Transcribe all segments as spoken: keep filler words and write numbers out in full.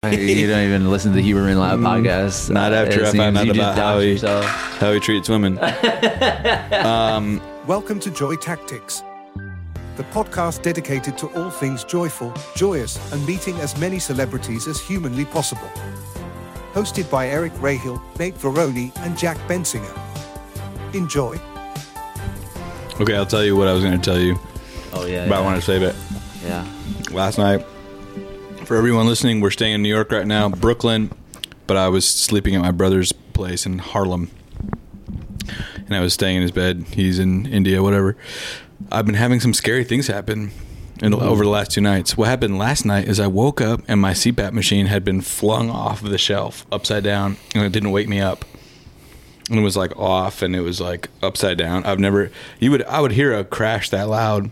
You don't even listen to the Huberman Lab podcast. Not uh, after I found out about how he, yourself. how he treats women. um, Welcome to Joy Tactics, the podcast dedicated to all things joyful, joyous, and meeting as many celebrities as humanly possible. Hosted by Eric Rahill, Nate Veroni, and Jack Bensinger. Enjoy. okay, I'll tell you what I was going to tell you, Oh yeah. but yeah. I want to save it. Yeah. Last night, for everyone listening, we're staying in New York right now, Brooklyn, but I was sleeping at my brother's place in Harlem, and I was staying in his bed. He's in India, whatever. I've been having some scary things happen in, over the last two nights. What happened last night is I woke up and my C PAP machine had been flung off of the shelf upside down, and it didn't wake me up. And it was like off, and it was like upside down. I've never, you would, I would hear a crash that loud,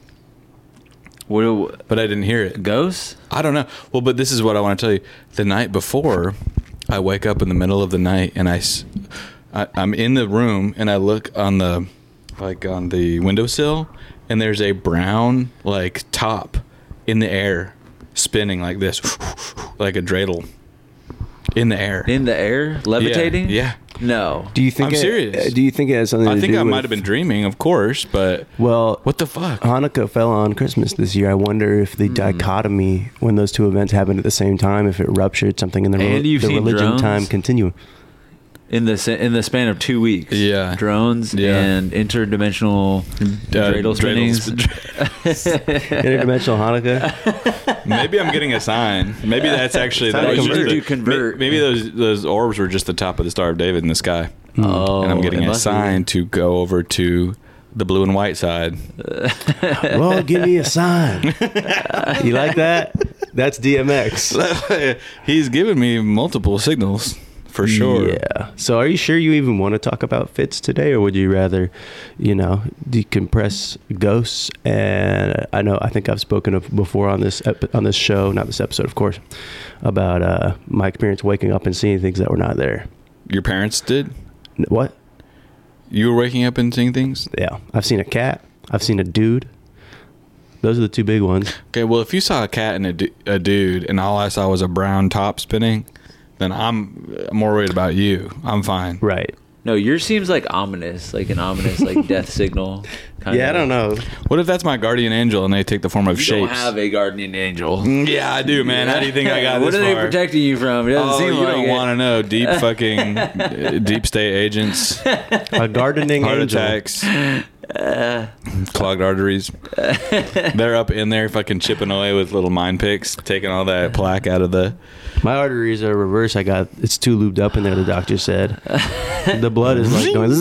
What? but I didn't hear it. Ghosts? I don't know. Well, but this is what I want to tell you. The night before, I wake up in the middle of the night, and I, s- I I'm in the room, and I look on the, like on the windowsill, and there's a brown like top in the air, spinning like this, like a dreidel, in the air. In the air? Levitating? Yeah. yeah. No. Do you think I'm it, serious. uh, Do you think it has something I to think do I with, might have been dreaming, of course, but Well, what the fuck? Hanukkah fell on Christmas this year. I wonder if the Mm. dichotomy when those two events happened at the same time, if it ruptured something in the, And re- you've the seen religion drones? time continuum. In the sa- in the span of two weeks. Yeah. Drones Yeah. and interdimensional Uh, dreidel spinnings. Interdimensional Hanukkah. Maybe I'm getting a sign. Maybe that's actually Time that to was just convert. the- You convert. Maybe those those orbs were just the top of the Star of David in the sky, Oh, and I'm getting it a must be. sign to go over to the blue and white side. Well, give me a sign. You like that? That's D M X. He's given me multiple signals for sure. Yeah. So, are you sure you even want to talk about Fitz today, or would you rather, you know, decompress ghosts? And I know I think I've spoken of before on this ep- on this show, not this episode, of course, about uh, my experience waking up and seeing things that were not there. Your parents did? N- What? You were waking up and seeing things? Yeah, I've seen a cat. I've seen a dude. Those are the two big ones. Okay, well, if you saw a cat and a, du- a dude, and all I saw was a brown top spinning, then I'm more worried about you. I'm fine. Right. No, yours seems like ominous, like an ominous, like death signal. Kind Yeah, I don't know. What if that's my guardian angel and they take the form of You shapes? don't have a guardian angel. Mm, yeah, I do, man. How do you think I got What this are they far? protecting you from? It doesn't Oh, seem you like don't it. want to know. Deep fucking uh, deep state agents, A gardening heart angel. attacks, clogged arteries. They're up in there fucking chipping away with little mine picks, taking all that plaque out of the... My arteries are reversed. I got it's too lubed up in there. The doctor said the blood is like going.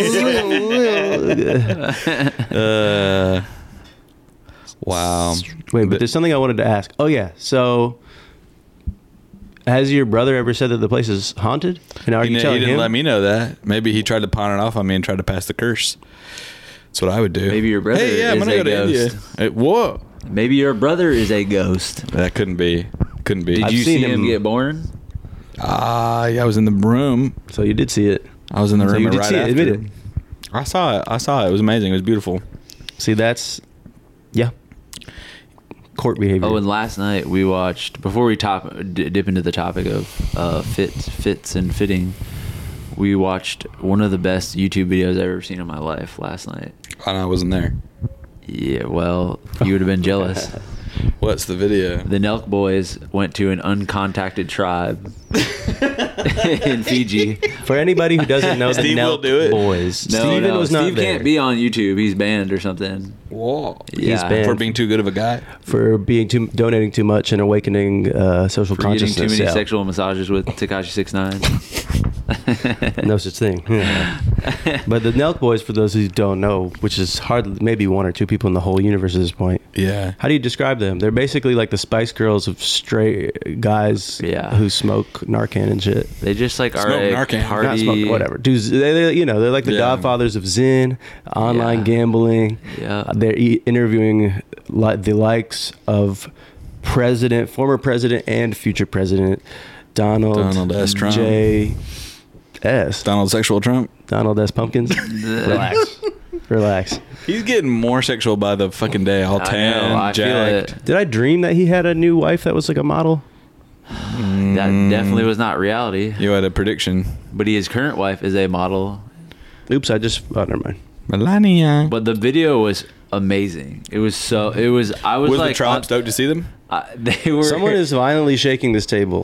Uh, wow. Wait, but there's something I wanted to ask. Oh yeah, so has your brother ever said that the place is haunted? And are He, you he telling didn't him? let me know that. Maybe he tried to pawn it off on me and tried to pass the curse. That's what I would do. Maybe your brother Hey, yeah, I'm is gonna a go to ghost. India. Hey, whoa. Maybe your brother is a ghost. That couldn't be. Couldn't be. Did I've you seen see him him- get born? Ah, yeah, I was in the room. So you did see it. I was in the So room you did right see it. after. Admit it. I saw it. I saw it. It was amazing. It was beautiful. See, that's yeah, court behavior. Oh, and last night we watched, before we top, d- dip into the topic of uh, fits, fits and fitting, we watched one of the best YouTube videos I've ever seen in my life last night. And I wasn't there. Yeah, well, you would have been jealous. What's the video? The Nelk boys went to an uncontacted tribe in Fiji. For anybody who doesn't know, the Steve will Nelk do it. boys. No, Steven no, was not Steve there can't be on YouTube. He's banned or something. Whoa. Yeah, banned. For being too good of a guy. for being too donating too much and awakening uh, social for getting consciousness. too many yeah. sexual massages with Tekashi six nine. No such thing. Yeah. But the Nelk boys, for those who don't know, which is hardly maybe one or two people in the whole universe at this point. Yeah. How do you describe them? They're basically like the Spice Girls of straight guys Yeah. who smoke Narcan and shit. They just like are Smoke a Narcan. party. Not smoke, whatever. Dudes, they, they, you know, they're like the Yeah. godfathers of Zen, online Yeah. gambling. Yeah. They're e- interviewing li- the likes of President, former President, and future President Donald, Donald S. Trump. J. S. Donald Sexual Trump. Donald S. Pumpkins. Relax. Relax. He's getting more sexual by the fucking day. All I tan, know, I feel jacked. it. Did I dream that he had a new wife that was like a model? That definitely was not reality. You had a prediction. But his current wife is a model. Oops, I just. Oh, never mind. Melania. But the video was amazing. It was so. It was. I was Was like. the tribe on- stoked to see them? I, they were. Someone is violently shaking this table.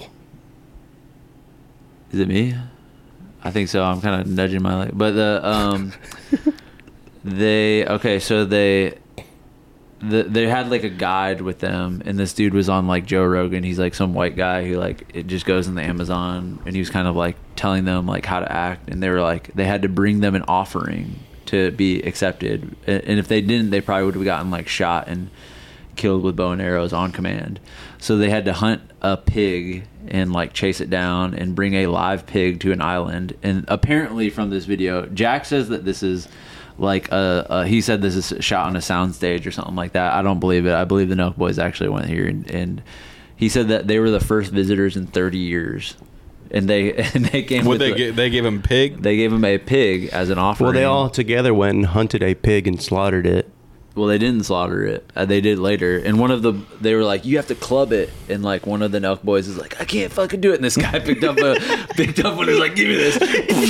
Is it me? I think so. I'm kind of nudging my leg. But the um, they okay. So they. The, they had like a guide with them, and this dude was on like Joe Rogan. He's like some white guy who like it just goes in the Amazon, and he was kind of like telling them like how to act, and they were like they had to bring them an offering to be accepted, and, and if they didn't, they probably would have gotten like shot and killed with bow and arrows on command. So they had to hunt a pig and like chase it down and bring a live pig to an island. And apparently from this video, Jack says that this is like a, a he said this is shot on a soundstage or something like that. I don't believe it. I believe the Nelk Boys actually went here, and, and he said that they were the first visitors in thirty years, and they and they came. What with they the, get, they gave him pig. They gave him a pig as an offering. Well, they all together went and hunted a pig and slaughtered it. Well, they didn't slaughter it. Uh, they did later. And one of the, they were like, you have to club it. And like one of the Nelk Boys is like, I can't fucking do it. And this guy picked up a, picked up one and was like, give me this.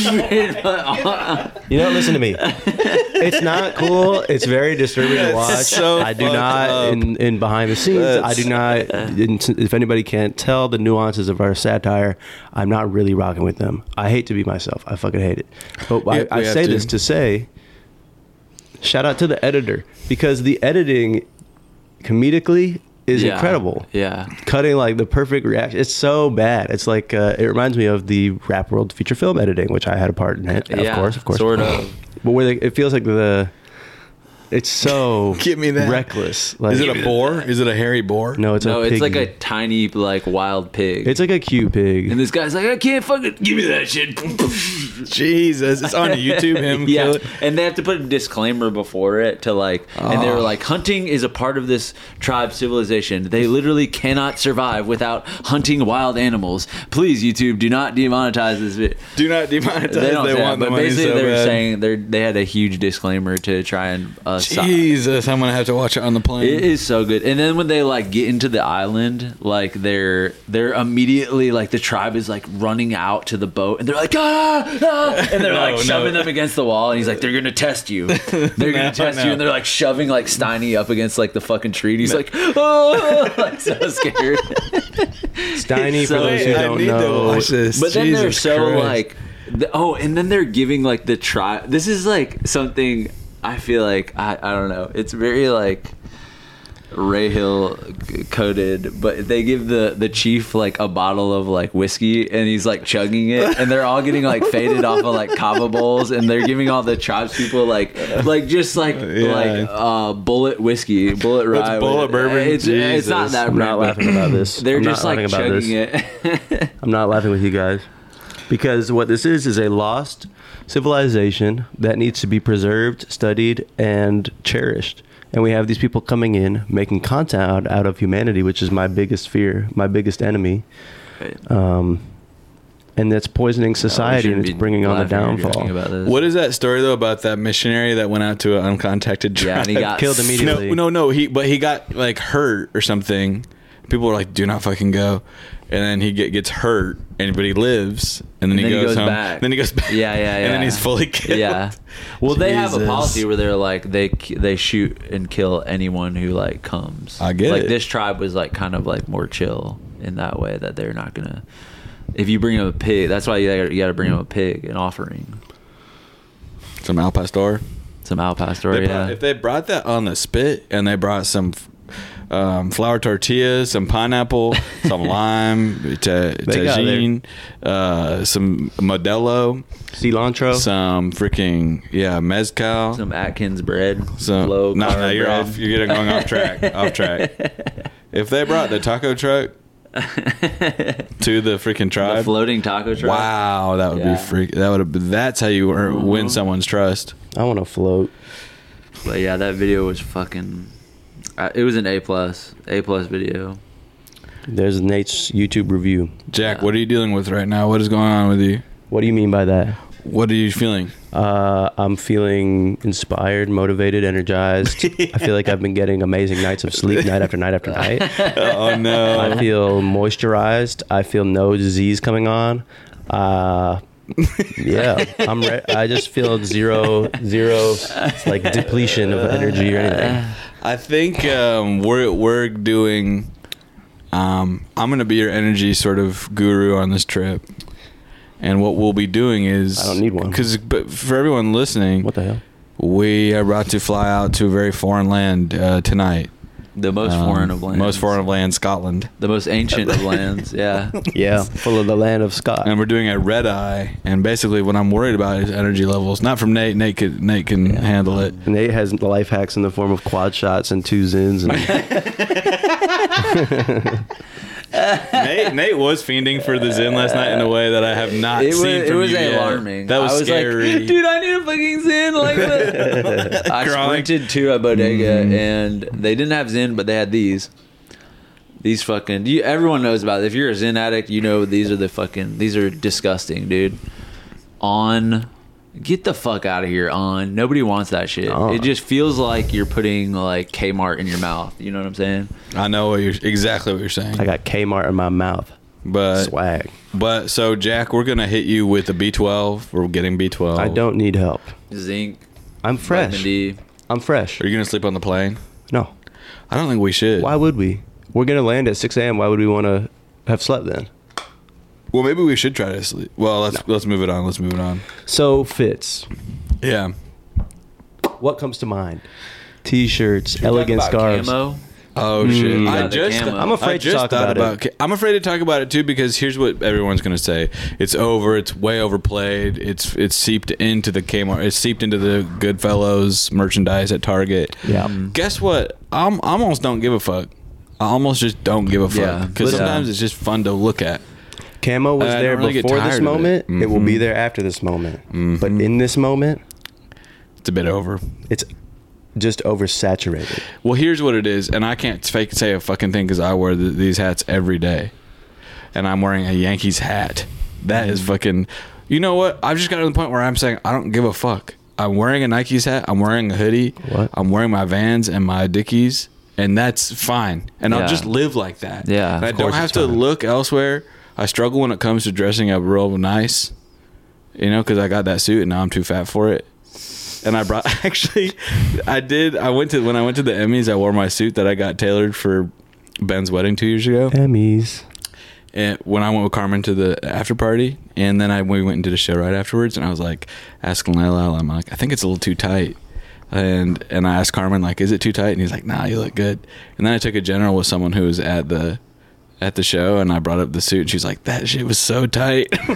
You know, listen to me. It's not cool. It's very disturbing to watch. so I do fucked not, up. in, in behind the scenes, I do not, in, if anybody can't tell the nuances of our satire, I'm not really rocking with them. I hate to be myself. I fucking hate it. But Yeah, I, we I have say to. this to say, shout out to the editor, because the editing comedically is Yeah. incredible. Yeah. Cutting like the perfect reaction. It's so bad. It's like, uh, it reminds me of the Rap World feature film editing, which I had a part in it. Of Yeah, course, of course. sort of. But where they, it feels like the, it's so Give me that. reckless. Like, Is it a boar? Is it a hairy boar? No, it's No, a it's piggy. like a tiny, like, wild pig. It's like a cute pig. and this guy's like, I can't fucking, give me that shit. Jesus, it's on YouTube. Him yeah, kill it. and they have to put a disclaimer before it to like, and they were like, hunting is a part of this tribe civilization. They literally cannot survive without hunting wild animals. Please, YouTube, do not demonetize this video. Do not demonetize. They They, don't say that, want the but money basically so they were bad. saying they they had a huge disclaimer to try and uh, stop. Jesus, I'm gonna have to watch it on the plane. It is so good. And then when they like get into the island, like they're they're immediately like the tribe is like running out to the boat, and they're like ah, ah and they're No, like no. shoving them against the wall, and he's like, they're gonna test you, they're gonna No, test no. you, and they're like shoving like Steiny up against like the fucking tree, and he's like oh, like so scared. Steiny, So- for those who I don't need to know, watch this. But then they're Jesus so Christ. like, the, oh, and then they're giving like the tribe. This is like something I feel like I I don't know. It's very like Ray Hill coded, but they give the the chief like a bottle of like whiskey, and he's like chugging it, and they're all getting like faded off of like kava bowls, and they're giving all the tribes people like like just like Yeah. like uh bullet whiskey, bullet That's rye, bullet bourbon? It's, it's not Jesus. that I'm not brand, but laughing about this. They're I'm just not like laughing about chugging this. it. I'm not laughing with you guys. Because what this is is a lost civilization that needs to be preserved, studied, and cherished. And we have these people coming in, making content out, out of humanity, which is my biggest fear, my biggest enemy. Right. Um, and that's poisoning society, and it's bringing on the downfall. About this. What is that story though about that missionary that went out to an uncontacted tribe? Yeah, and he got Killed immediately. No, no, no. He but he got like hurt or something. People were like, "Do not fucking go," and then he get, gets hurt, and but he lives, and then, And he, then he goes goes home. back. Then he goes back. Yeah, yeah, And then yeah. he's fully killed. Yeah. Well, they have a Jesus. policy where they're like they they shoot and kill anyone who like comes. I get like it. this tribe was like kind of like more chill in that way, that they're not gonna. If you bring them a pig, that's why you gotta, you got to bring them a pig, an offering, Some Al Pastor. some al pastor. They Yeah. brought- if they brought that on the spit and they brought some um, flour tortillas, some pineapple, some lime, ta- They got tagine, uh, some Modelo, Cilantro. some freaking yeah mezcal. Some Atkins bread. So low no, carb no, you're bread. off. You're getting going off track. Off track. If they brought the taco truck to the freaking The tribe, floating taco truck. wow, that would Yeah. be freak. That would. have That's how you earn, win someone's trust. I want to float. But yeah, that video was fucking. Uh, it was an A plus, A plus video. There's Nate's YouTube review. Jack, Yeah. what are you dealing with right now? What is going on with you? What do you mean by that? What are you feeling? Uh, I'm feeling inspired, motivated, energized. I feel like I've been getting amazing nights of sleep night after night after night. Oh no! I feel moisturized. I feel no disease coming on. Uh, yeah, I'm. Re- I just feel zero, zero, like depletion of energy or anything. I think um, we're we're doing. Um, I'm gonna be your energy sort of guru on this trip, and what we'll be doing is I don't need one. Because, but for everyone listening, What the hell? we are about to fly out to a very foreign land uh, tonight. The most Um, foreign of lands. Most foreign of land, Scotland. The most ancient of lands. Yeah. Yeah, full of the land of Scott. And we're doing a red eye, and basically what I'm worried about is energy levels. Not from Nate. Nate can Nate can Yeah. handle it. Nate has life hacks in the form of quad shots and two zins. And Nate Nate was fiending for the Zen last night in a way that I have not It was, seen it from was you yet. alarming. That was, I was scary. like, dude, I need a fucking Zen like that. I Crying. sprinted to a bodega Mm. and they didn't have Zen, but they had these. These fucking, you, everyone knows about it. If you're a Zen addict, you know these are the fucking, these are disgusting, dude. On, get the fuck out of here, On. Nobody wants that shit. On. It just feels like you're putting like Kmart in your mouth. You know what I'm saying? I know what you're exactly what you're saying. I got Kmart in my mouth. But Swag. but so Jack, we're gonna hit you with a B twelve. We're getting B twelve. I don't need help. Zinc, I'm vitamin fresh. D. I'm fresh. Are you gonna sleep on the plane? No. I don't think we should. Why would we? We're gonna land at six a.m. Why would we want to have slept then? Well, maybe we should try to sleep. Well, let's let's move it on. Let's move it on. So Fitz, Yeah. what comes to mind? T-shirts, elegant Talk about scarves. Camo. Oh shit! Mm. I Yeah, the just camo. I'm afraid I to just talk thought about ca- I'm afraid to talk about it too because here's what everyone's gonna say: it's over. It's way overplayed. It's it's seeped into the Kmart. It's seeped into the Goodfellas merchandise at Target. Yeah. Guess what? I'm I almost don't give a fuck. I almost just don't give a Yeah. fuck because Yeah. sometimes it's just fun to look at. Camo was I don't there really get before tired this of it. moment. It. will be Mhm. there after this moment. Mhm. But in this moment, It's a bit over. it's just oversaturated. Well, here's what it is, and I can't fake say a fucking thing because I wear th these hats every day, and I'm wearing a Yankees hat. That is fucking. You know what? I've just got to the point where I'm saying I don't give a fuck. I'm wearing a Nike's hat. I'm wearing a hoodie. What? I'm wearing my Vans and my Dickies, and that's fine. And Yeah. I'll just live like that. Yeah, And I of don't course have it's to fine. look elsewhere. I struggle when it comes to dressing up real nice, you know, because I got that suit and now I'm too fat for it. And I brought actually, I did. I went to when I went to the Emmys. I wore my suit that I got tailored for Ben's wedding two years ago. Emmys. And when I went with Carmen to the after party, and then I we went and did a show right afterwards, and I was like asking Layla, I'm like, I think it's a little too tight. And and I asked Carmen like, is it too tight? And he's like, nah, you look good. And then I took a general with someone who was at the at the show, and I brought up the suit, and she's like, that shit was so tight. It's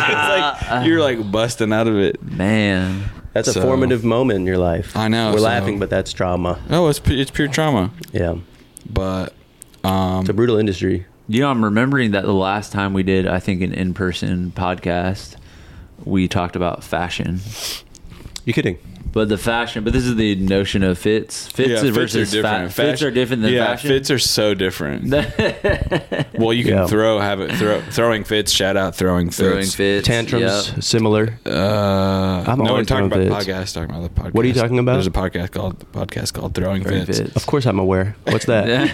like you're like busting out of it. Man. That's a So- formative moment in your life. I know, We're so- laughing, but that's trauma. Oh, it's pu- it's pure trauma. Yeah. But um, It's a brutal industry. You know, I'm remembering that the last time we did, I think, an in-person podcast, we talked about fashion. You kidding? But the fashion, but this is the notion of fits. Fits yeah, versus fits are fa- different. fits Fashion- are different than yeah, fashion. fits are so different. Well, you can Yeah. throw, have it, throw, throwing fits. Shout out throwing fits. Throwing fits. Tantrums, Yep. similar. Uh, I'm no, we're always talking about throwing the fits. podcast. Talking about the podcast. What are you talking about? There's a podcast called podcast called Throwing, Throwing Fits. fits. Of course I'm aware. What's that?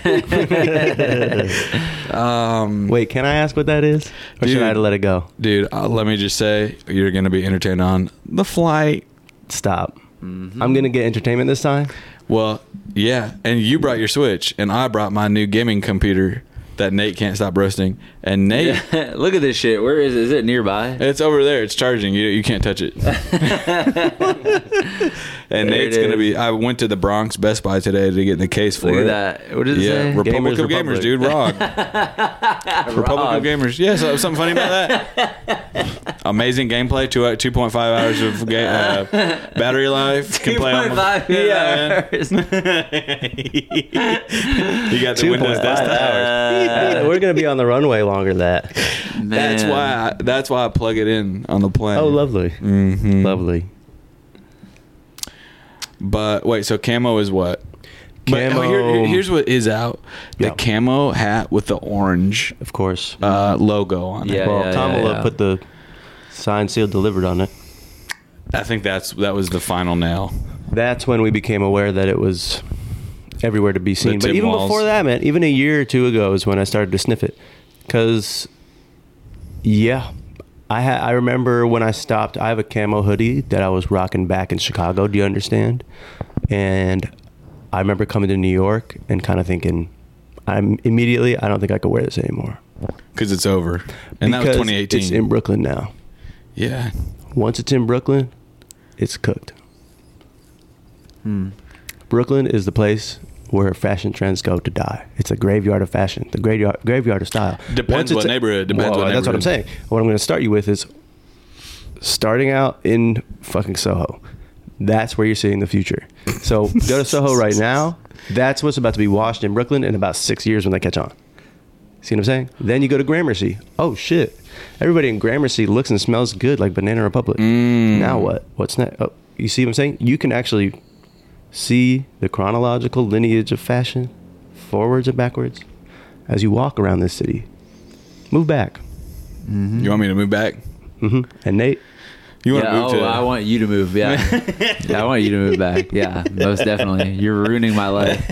Um, Wait, can I ask what that is? Or Dude. should I let it go? dude, uh, let me just say you're gonna be entertained on the flight. Stop. Mm-hmm. I'm going to get entertainment this time? Well, yeah, and you brought your Switch, and I brought my new gaming computer that Nate can't stop roasting. And Nate, Look at this shit. Where is it? Is it nearby? it's over there. It's charging. You you can't touch it. And There Nate's it gonna is. be. I went to the Bronx Best Buy today to get the case for Look it. at that. What does it Yeah, say? Republic Gamers of Gamers, Republic. dude. Rog. Republic Rog. of Gamers. Yeah, so something funny about that. Amazing gameplay. Two two point five hours of ga- uh, battery life. Can play almost- two point five Yeah, hours. man. You got the two Windows point five desktop. hours. Uh, we're going to be on the runway longer than that. That's Man. why. I, that's why I plug it in on the plane. Oh, lovely. hmm Lovely. But wait, so camo is what? But, oh, Camo. here- here- here's what is out: the Yeah. camo hat with the orange Of course. uh, logo on it. Yeah, well, yeah, Kamala yeah. put the signed, sealed, delivered on it. I think that's that was the final nail. That's when we became aware that it was everywhere to be seen. The But even Tim Walls. before that, man, even a year or two ago is when I started to sniff it. Because, yeah, I ha- I remember when I stopped, I have a camo hoodie that I was rocking back in Chicago, do you understand? And I remember coming to New York and kind of thinking, I'm immediately, I don't think I could wear this anymore. Because it's over. And that was Because twenty eighteen. It's in Brooklyn now. Yeah. Once it's in Brooklyn, it's cooked. Hmm. Brooklyn is the place where fashion trends go to die. It's a graveyard of fashion, the graveyard graveyard of style. Depends Once it's what neighborhood, depends what That's what I'm neighborhood. saying. What I'm going to start you with is starting out in fucking Soho. That's where you're seeing the future. So go to Soho right now. That's what's about to be washed in Brooklyn in about six years when they catch on. See what I'm saying? Then you go to Gramercy. Oh shit! Everybody in Gramercy looks and smells good like Banana Republic. Mm. Now what? What's next? Oh, you see what I'm saying? You can actually see the chronological lineage of fashion, forwards and backwards, as you walk around this city. Move back. You want me to move back? hmm And Nate, You want Yeah, to move oh, to? I want you to move. Yeah. yeah, I want you to move back. Yeah, most definitely. You're ruining my life.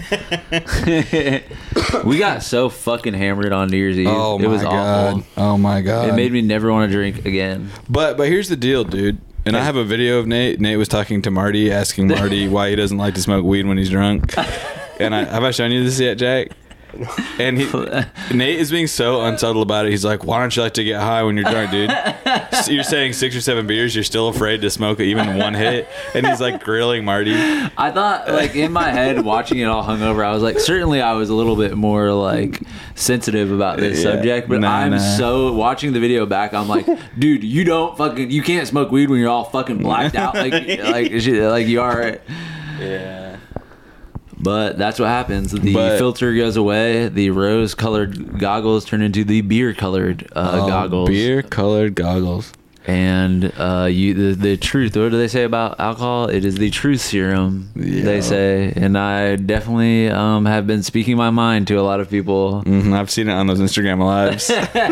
We got so fucking hammered on New Year's Eve. oh my it was god! awful. Oh my god! It made me never want to drink again. But but here's the deal, dude. And I have a video of Nate. Nate was talking to Marty, asking Marty why he doesn't like to smoke weed when he's drunk. And I have I shown you this yet, Jack? And he, Nate is being so unsubtle about it. He's like, "Why don't you like to get high when you're drunk, dude? So you're saying six or seven beers, you're still afraid to smoke even one hit." And he's like grilling Marty. I thought, like, in my head, watching it all hungover, I was like, certainly I was a little bit more, like, sensitive about this Yeah. subject. But Nah, I'm nah. so, watching the video back, I'm like, dude, you don't fucking, you can't smoke weed when you're all fucking blacked out. Like, like, like you are. Yeah. But that's what happens. The But- filter goes away. The rose-colored goggles turn into the beer-colored uh, Oh, goggles. beer colored goggles. And uh, you, the, the truth. What do they say about alcohol? It is the truth serum. Yeah. They say, and I definitely um, have been speaking my mind to a lot of people. hmm I've seen it on those Instagram lives.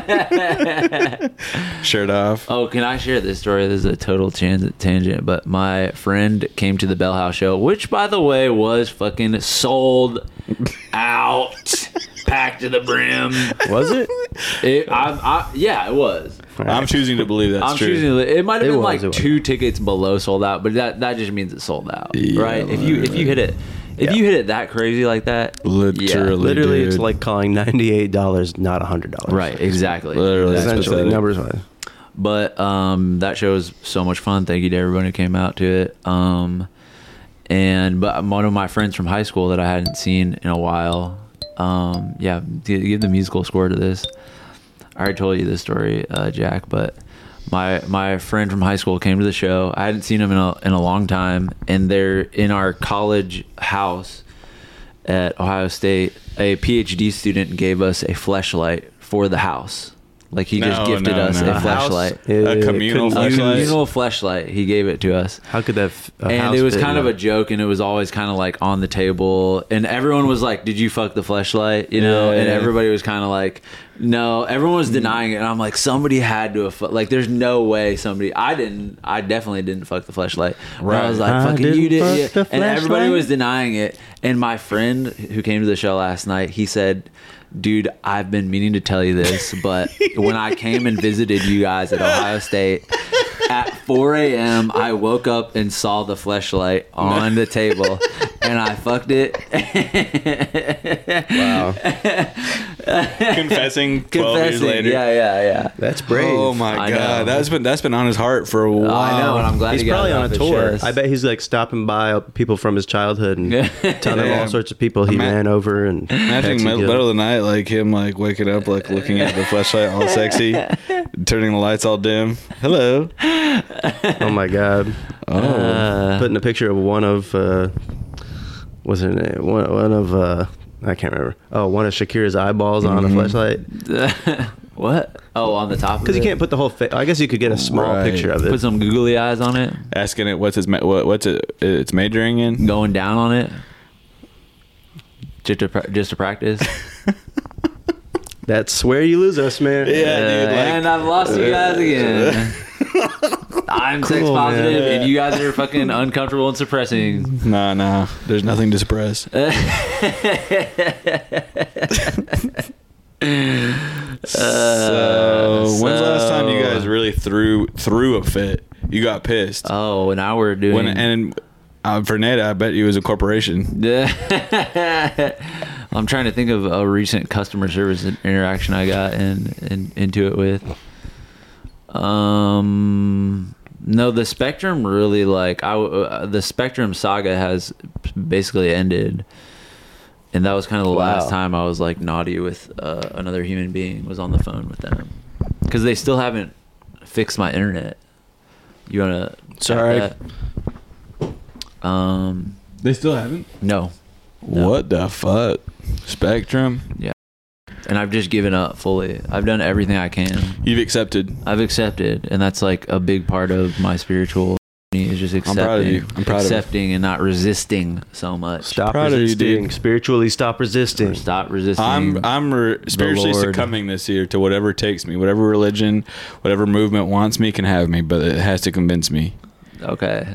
Shirt off. Oh, can I share this story? This is a total tangent, tangent, but my friend came to the Bell House show, which, by the way, was fucking sold out, packed to the brim. was it? It, I, I, yeah, it was. I'm choosing to believe that's I'm true. choosing. to- It might have It been was, like it was. two tickets below sold out, but that that just means it's sold out, Yeah, right? If you if you hit it, if Yeah. you hit it that crazy like that, Literally. yeah, Literally, it's dude. like calling ninety-eight dollars not one hundred dollars. right, exactly. Literally. That's Essentially, pathetic. numbers wise. But um, that show was so much fun. Thank you to everyone who came out to it. Um, and but one of my friends from high school that I hadn't seen in a while. Um, yeah, give give the musical score to this. I already told you this story, uh, Jack, but my my friend from high school came to the show. I hadn't seen him in a in a long time, and they're in our college house at Ohio State. A PhD student gave us a fleshlight for the house. Like he just No, gifted no, us no. a A fleshlight. A communal A fleshlight? communal fleshlight. He gave it to us. How could that? F- a And house it was fit kind in of a that? joke, and it was always kind of like on the table, and everyone was like, "Did you fuck the fleshlight?" You know, Yeah. and everybody was kind of like, "No." Everyone was denying it, and I'm like, "Somebody had to have fu- like." There's no way somebody. I didn't. I definitely didn't fuck the fleshlight. Right. I was like, I "Fucking didn't you did," fuck the and everybody fleshlight? was denying it. And my friend who came to the show last night, he said, "Dude, I've been meaning to tell you this, but when I came and visited you guys at Ohio State at four a.m., I woke up and saw the fleshlight on the table, and I fucked it." Wow, Confessing twelve years Confessing. later. Yeah, yeah, yeah. that's brave. Oh my I god, know. that's been that's been on his heart for a while. I know, and I'm glad He's he got probably it on off a his tour. chest. I bet he's like stopping by people from his childhood and telling them Yeah. all sorts of people he Ima- ran over and Imagine executed. middle, middle of the night, like him, like waking up, like looking at the flashlight, all sexy, turning the lights all dim. Hello. Oh my god! Oh, Uh, Putting a picture of one of uh, what's her name? One, one of uh, I can't remember. Oh, one of Shakira's eyeballs on a Mhm. flashlight what? Oh, on the top because of you it? can't put the whole. Fa- I guess you could get a small Right. picture of it. Put some googly eyes on it, asking it what's his ma- what, what's it it's majoring in. going down on it, just to pra- just to practice. That's where you lose us, man. Yeah, dude, like- and I've lost you guys again. I'm sex Cool, positive, man. and you guys are fucking uncomfortable and suppressing. Nah, nah. There's nothing to suppress. so, when's the last time you guys really threw threw a fit? You got pissed. Oh, now we're doing. When, and uh, for Nate, I bet you it was a corporation. I'm trying to think of a recent customer service interaction I got in, in into it with. Um, no, the Spectrum really like I uh, the Spectrum saga has basically ended, and that was kind of the Wow. last time I was like naughty with uh, another human being. Was on the phone with them because they still haven't fixed my internet. You wanna? Sorry. check that? Um, They still haven't. no. No. What the fuck? Spectrum. And I've just given up fully. I've done everything I can. You've accepted. I've accepted, and that's like a big part of my spiritual journey is just I'm accepting, proud of you. I'm proud of you. accepting, and not resisting so much. Stop Proud of you, resisting. dude. Spiritually stop resisting. Stop resisting. I'm I'm re- spiritually Lord. succumbing this year to whatever takes me, whatever religion, whatever movement wants me can have me, but it has to convince me. okay.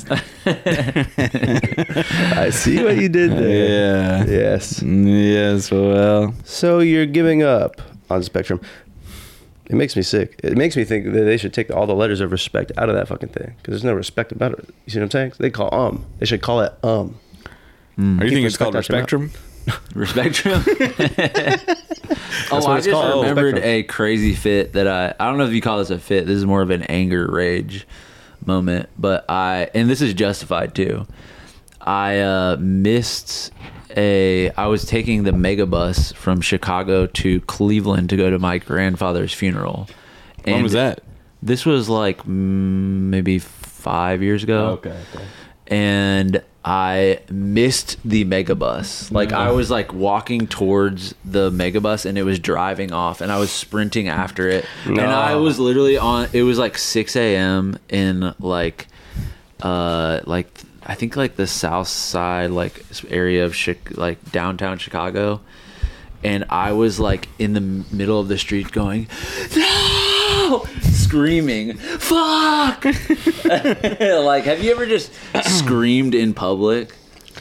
I see what you did there. Yeah. Yes. Yes. Well. So you're giving up on Spectrum. It makes me sick. It makes me think that they should take all the letters of respect out of that fucking thing because there's no respect about it. You see what I'm saying? They call um. They should call it um. Mm. Are you Keep thinking it's called respect out your Respectrum? Respectrum. Oh, what I it's just called. remembered Spectrum. a crazy fit that I. I don't know if you call this a fit. This is more of an anger rage moment, but I and this is justified too. I uh, missed a. I was taking the mega bus from Chicago to Cleveland to go to my grandfather's funeral. When And was that? This was like mm, maybe five years ago. Okay. And I missed the megabus. Like I was like walking towards the megabus and it was driving off and I was sprinting after it. No. And I was literally on it was like six a.m. in like uh like I think like the south side like area of Chi- like downtown Chicago. And I was like in the middle of the street going, no, screaming, fuck. Like, have you ever just screamed in public?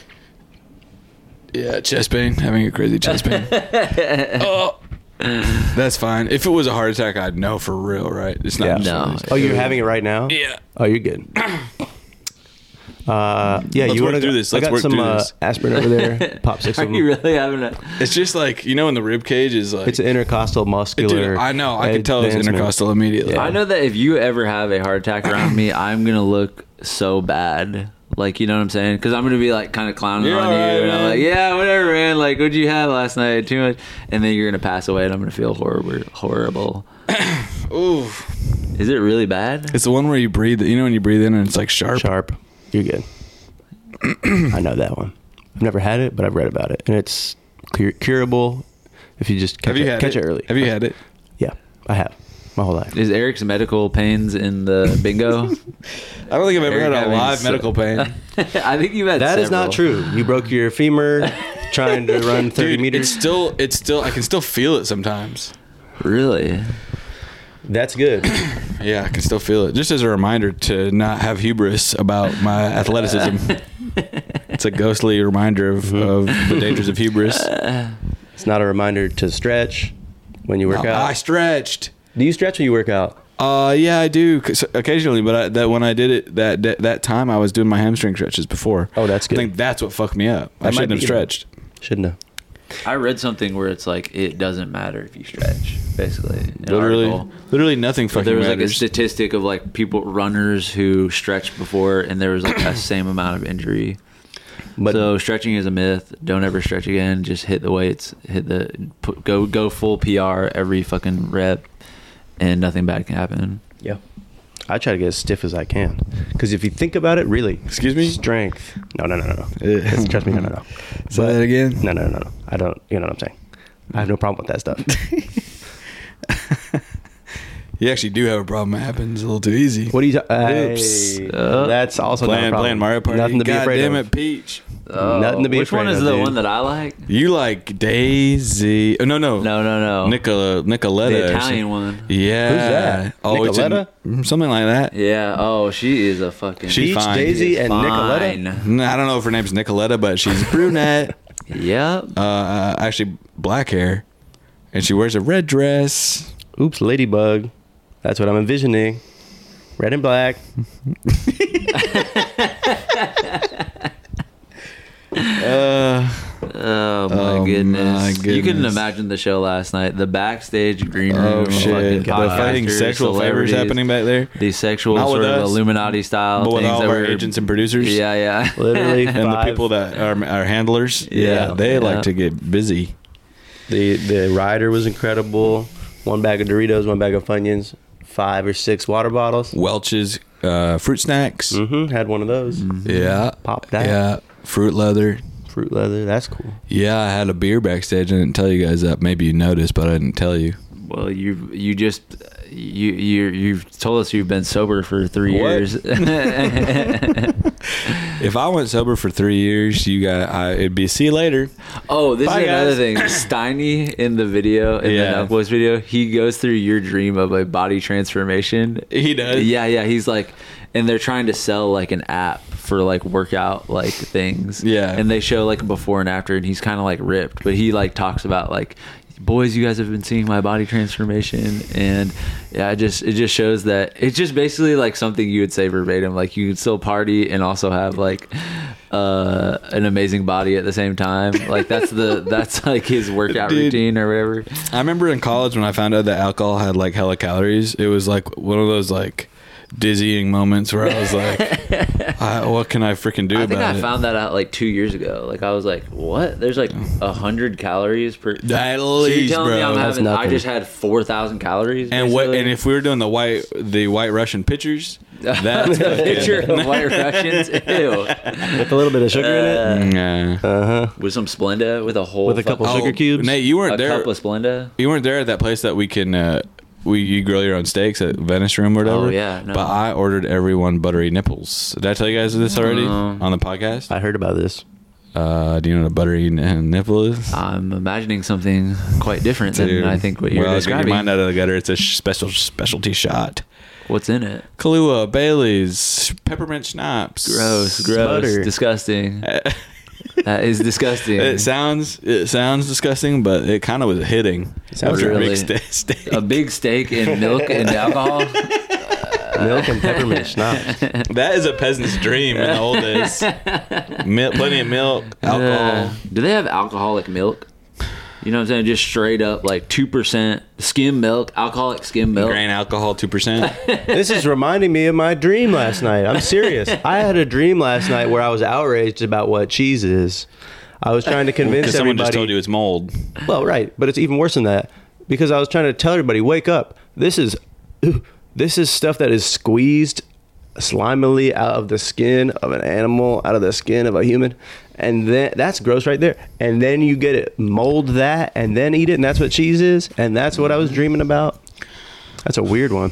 Yeah, chest pain. Having a crazy chest pain. Oh, that's fine. If it was a heart attack, I'd know for real, right? It's not. Yeah. just No. one of these- Oh, you're having it right now? Yeah. Oh, you're good. Uh, yeah, Let's you work want to through this. I Let's got work some through uh, this. aspirin over there. Pop six Are of you them. really having a... It's just like, you know, when the rib cage is like. It's an intercostal muscular. Dude, I know. I could tell it's advancement. intercostal immediately. Yeah. I know that if you ever have a heart attack around me, I'm going to look so bad. Like, you know what I'm saying? Because I'm going to be like kind of clowning You're on you. alright, And I'm man. like, yeah, whatever, man. Like, what'd you have last night? Too much. And then you're going to pass away and I'm going to feel horrible. horrible. Ooh. Is it really bad? It's the one where you breathe. You know when you breathe in and it's like sharp. Sharp. You're good. I know that one. I've never had it, but I've read about it, and it's cure- curable if you just catch, Have you it, had catch it? it early. Have you had it? Yeah, I have my whole life. Is Eric's medical pains in the bingo? I don't think I've ever Eric had a having live so- medical pain. I think you've had That is not several. true. You broke your femur trying to run thirty Dude, meters. it's still, it's still, I can still feel it sometimes. Really? That's good. Yeah, I can still feel it. Just as a reminder to not have hubris about my athleticism. It's a ghostly reminder of, of the dangers of hubris. It's not a reminder to stretch when you work No, out. I stretched. Do you stretch when you work out? Uh, yeah, I do 'cause occasionally, but I, that when I did it that, that that time, I was doing my hamstring stretches before. Oh, that's I good. think that's what fucked me up. I That might shouldn't have be- stretched. Shouldn't have. I read something where it's like it doesn't matter if you stretch, basically. in an Literally, article. literally nothing fucking There was like a matters. statistic of like people runners who stretched before, and there was like a same amount of injury. But so stretching is a myth. Don't ever stretch again. Just hit the weights. Hit the put, go go full P R every fucking rep, and nothing bad can happen. yeah, I try to get as stiff as I can because if you think about it, really, Excuse me? strength. No, no, no, no, no. Uh, It's- Trust me, no, no, no. Say that again? No, no, no, no. I don't. You know what I'm saying? I have no problem with that stuff. You actually do have a problem. It happens a little too easy. What do you? Ta- Oops. Hey, Uh, that's also not a Playing, problem. playing Mario Party. Nothing to be God afraid damn of. it, Peach. Oh, Nothing to be which one afraid is of, the dude. one that I like? You like Daisy? Oh, no, no, No, no, no. Nicola, Nicoletta. the or Italian something. one. Yeah. Who's that? Oh, it's in- Nicoletta? something like that. Yeah. Oh, she is a fucking. She's Peach, fine. Daisy, and fine. Nicoletta. I don't know if her name's Nicoletta, but she's brunette. Yep. uh, uh, actually, black hair, and she wears a red dress. Oops, Ladybug. That's what I'm envisioning. Red and black. Uh, Oh my, Oh, goodness. my You couldn't goodness. imagine the show last night. The backstage green room. oh fucking shit! The fighting podcasters, sexual favors celebrities, happening back there, These sexual Not with sort of us, Illuminati style but with things all that of our were agents and producers. Yeah, yeah. Literally, And the five. people that are our handlers, Yeah. yeah, they Yeah. like to get busy. The the rider was incredible. One bag of Doritos, one bag of Funyuns, five or six water bottles. Welch's uh, fruit snacks, Mm-hmm. Had one of those. yeah, Pop that. yeah, fruit leather. Fruit leather. That's cool. Yeah, I had a beer backstage. I didn't tell you guys that. Maybe you noticed, but I didn't tell you. Well, you you just you you you've told us you've been sober for three What? years. If I went sober for three years, you got I, it'd be see you later. Oh, this Bye, is another guys. thing. Steiny in the video, in Yeah. the Elk Boys video, he goes through your dream of a body transformation. He does. Yeah, yeah. He's like, and they're trying to sell like an app for like workout like things. Yeah. And they show like a before and after, and he's kind of like ripped, but he like talks about like, boys, you guys have been seeing my body transformation, and yeah, it just it just shows that it's just basically like something you would say verbatim. Like you could still party and also have like uh an amazing body at the same time. Like that's the that's like his workout Dude. routine or whatever. I remember in college when I found out that alcohol had like hella calories. It was like one of those like dizzying moments where I was like, I, "What can I freaking do I about think I it?" found that out like two years ago. Like I was like, "What? There's like a hundred calories per." At So you're least, telling me I'm bro. That's having? I nothing. just had four thousand calories. And what? basically? And if we were doing the white the white Russian pictures, that's a picture of white Russians, ew, With a little bit of sugar in it. Nah. Uh huh. with some Splenda, with a whole With a couple fucking- sugar cubes. Nate, you a weren't there. cup of Splenda. You weren't there at that place that we can uh, we you grill your own steaks at Venice Room or whatever. Oh, yeah, no. But I ordered everyone buttery nipples. Did I tell you guys this already No. on the podcast? I heard about this. Uh, do you know what a buttery n- nipple is? I'm imagining something quite different than Dude. I think what you're well, get describing. your mind out of the gutter. It's a sh- special specialty shot. What's in it? Kahlua, Bailey's, peppermint schnapps. Gross, gross, Sputter. disgusting. That is disgusting. It sounds it sounds disgusting, but it kind of was hitting. Sounds After a really- big sta- steak. A big steak and milk and alcohol. Milk and peppermint schnapps. That is a peasant's dream in the old days. Mil- plenty of milk, alcohol. Uh, do they have alcoholic milk? You know what I'm saying? Just straight up like two percent skim milk, alcoholic skim milk. Grain alcohol, two percent. This is reminding me of my dream last night. I'm serious. I had a dream last night where I was outraged about what cheese is. I was trying to convince Because someone everybody. just told you it's mold. Well, right, but it's even worse than that because I was trying to tell everybody, wake up. This is this is stuff that is squeezed slimily out of the skin of an animal, out of the skin of a human, and then that's gross right there. And then you get it, mold that, and then eat it, and that's what cheese is, and that's what I was dreaming about. That's a weird one.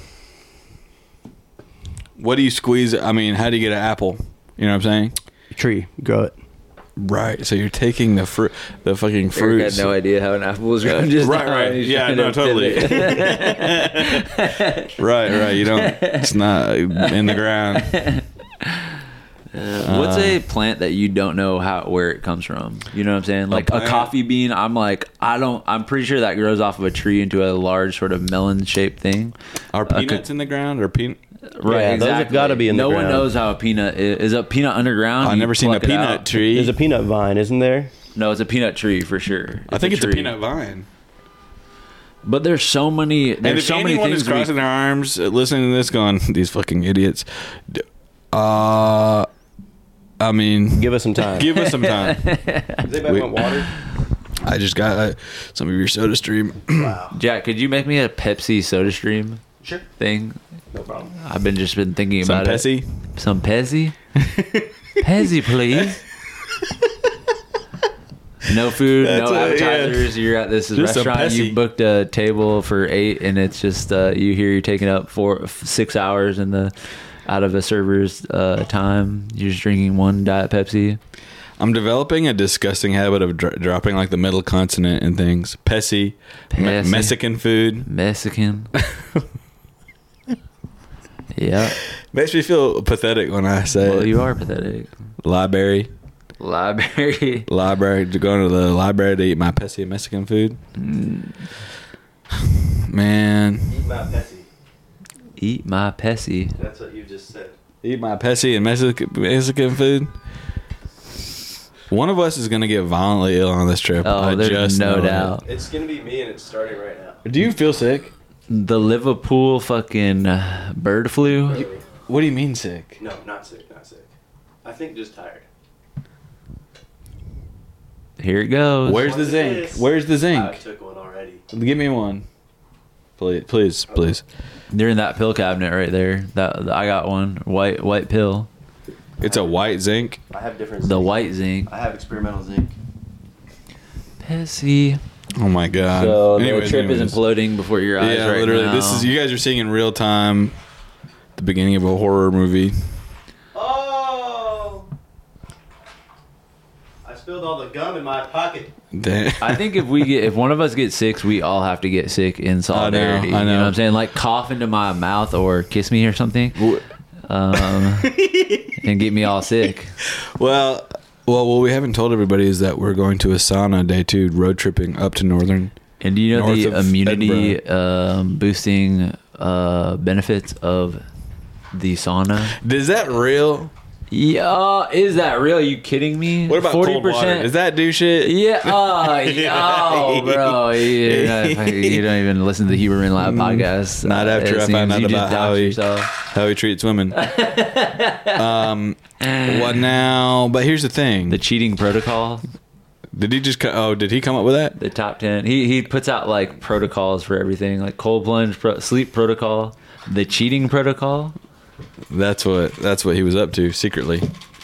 What do you squeeze? I mean, how do you get an apple? You know what I'm saying? Tree, grow it. Right. So you're taking the fruit, the fucking Eric fruits. had no idea how an apple was growing. Just Right, now, right. and he's Yeah, trying no, to totally. pivot. Right, right. You don't. It's not in the ground. Uh, What's a plant that you don't know how where it comes from? You know what I'm saying? Like a, plant? coffee bean. I'm like I don't. I'm pretty sure that grows off of a tree into a large sort of melon shaped thing. Are Uh, peanuts in the ground or peanut? Right. Yeah, those have exactly. gotta be in the No one ground. knows how a peanut is. Is a peanut underground? I've You never seen a pluck it peanut out? tree. There's a peanut vine, isn't there? No, it's a peanut tree for sure. I think it's a tree. peanut vine. But there's so many. And There's if so many anyone things. is we- crossing their arms, uh, listening to this, going, "These fucking idiots," d- uh, I mean, Give us some time. give us some time. Does anybody We- want water? I just got uh, some of your Soda Stream. Jack, could you make me a Pepsi Soda Stream Sure. thing? No problem. I've been just been thinking Some about Pepsi. it. Some Pezzy? Pezzy, please. No food, That's no what- yeah. appetizers. You're at this Just a restaurant. Pepsi. You booked a table for eight, and it's just uh, you hear you're taking up four, f- six hours in the out of a server's uh, time. You're just drinking one Diet Pepsi. I'm developing a disgusting habit of dr- dropping like the middle consonant and things. Pessy, Me- Pessy. Mexican food. Mexican. Yeah. Makes me feel pathetic when I say Well, it. you are pathetic. Library, Library. library to go to the library to eat my Pessy Mexican food. Man, Eat my Pepsi. Eat my Pessy. That's what you just said. eat my Pessy and Mexican Mexican food. One of us is gonna get violently ill on this trip. Oh, I there's just no know it. doubt. It's gonna be me, and it's starting right now. Do you feel sick? The Liverpool fucking uh, bird flu. What do you mean sick? No, not sick, not sick. I think just tired. Here it goes. Where's the What's zinc? this? Where's the I zinc? took one already. Give me one, please, please, please. They're in that pill cabinet right there. That I got one. White white pill. It's a white zinc. I have different. The zinc. white zinc. I have experimental zinc. Pessy. Oh my god. So Anyways, the trip anyways. is imploding before your eyes Yeah, right literally. now. This is you guys are seeing in real time the beginning of a horror movie. Oh! I spilled all the gum in my pocket. Damn. I think if we get if one of us gets sick, we all have to get sick in solidarity. I know. You know what I'm saying? Like cough into my mouth or kiss me or something. Um, and get me all sick. Well, well, what we haven't told everybody is that we're going to Asana day two, road tripping up to northern. And do you know North the of immunity um, boosting uh, benefits of the sauna? Is that real? Yeah, is that real? Are you kidding me? What about cold water? Does that do shit? Yeah, oh, yeah, bro. You don't, you don't even listen to the Huberman Lab podcast. Mm. Not Uh, after it I found seems out you just about how doxed he, yourself. how he treats women. um, what now? But here's the thing. The cheating protocol, Did he just? co- Oh, did he come up with that? the top ten. He he puts out like protocols for everything, like cold plunge, pro- sleep protocol, the cheating protocol. That's what. That's what he was up to secretly.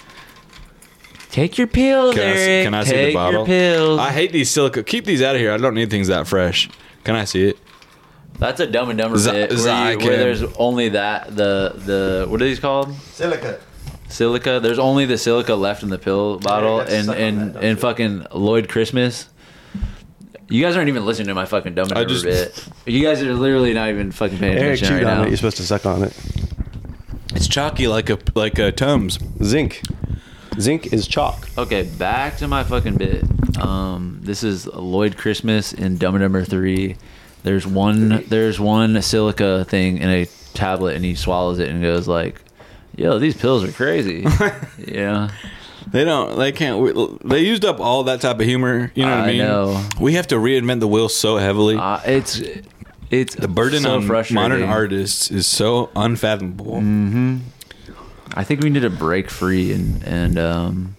Take your pills, Can I, see- Eric. can I see Take the bottle? your pills. I hate these silica. Keep these out of here. I don't need things that fresh. Can I see it? That's a Dumb and Dumber Z- bit where, you, Zycam. where there's only that the the what are these called? Silica. Silica. There's only the silica left in the pill bottle, gotta and suck on and that, don't and you? fucking Lloyd Christmas. You guys aren't even listening to my fucking Dumb and I Dumber just- bit. You guys are literally not even fucking paying Eric attention chewed right on now. it. You're supposed to suck on it. It's chalky like a like a Tums. Zinc. Zinc is chalk. Okay, back to my fucking bit. Um, this is Lloyd Christmas in Dumb and Dumber three. There's one. There's one silica thing in a tablet, and he swallows it and goes like, "Yo, these pills are crazy." Yeah. They don't. They can't. They used up all that type of humor. You know what I I mean? know. We have to reinvent the wheel so heavily. Uh, it's it's the burden so on frustrating. modern artists is so unfathomable. Mm-hmm. I think we need to break free, and and um,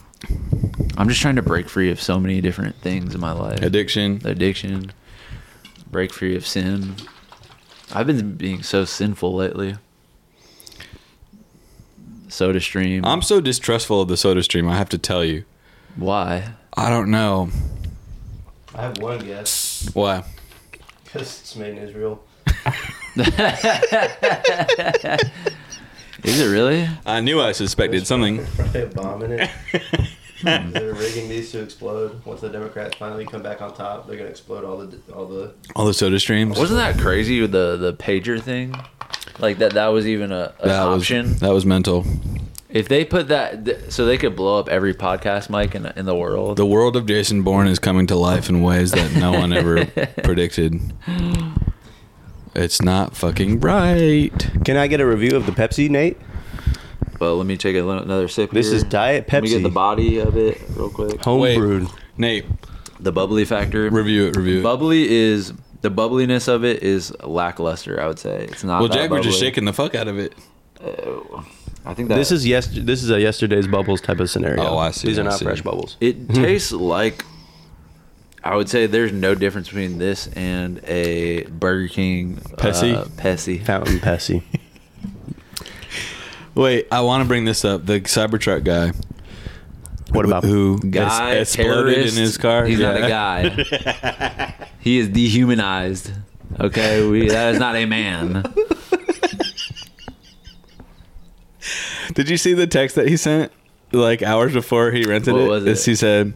I'm just trying to break free of so many different things in my life. Addiction. Addiction. Break free of sin. I've been being so sinful lately. Soda Stream. I'm so distrustful of the Soda Stream. I have to tell you. Why? I don't know I have one guess. why. Because it's made in Israel. Is it really? I knew I suspected something. Probably a bomb in it. They're rigging these to explode. Once the Democrats finally come back on top, they're gonna explode all the all the. All the Soda Streams. Wasn't that crazy with the the pager thing? Like that that was even a an that option. was that was mental. If they put that, th- so they could blow up every podcast mic in in the world. The world of Jason Bourne is coming to life in ways that no one ever predicted. It's not fucking right. Can I get a review of the Pepsi, Nate? Well, let me take a, another sip. This here. is Diet Let me get the Pepsi, body of it real quick. home Wait. brewed. Nate, The bubbly factor. review it. Review it. Bubbly is the bubbliness of it is lackluster. I would say it's not. Well, that Jack was just bubbly. shaking the fuck out of it. I think that This is yes. This is a yesterday's bubbles type of scenario. Oh, I see, These are I not see. fresh bubbles. It tastes like. I would say there's no difference between this and a Burger King Pepsi? Uh, Pepsi. Fountain Pepsi. Wait, I want to bring this up. The Cybertruck guy. What about who Guy, es- exploded terrorist. in his car? He's Yeah. not a guy. He is dehumanized. Okay, we, that is not a man. Did you see the text that he sent like hours before he rented What it? was It's- it? He said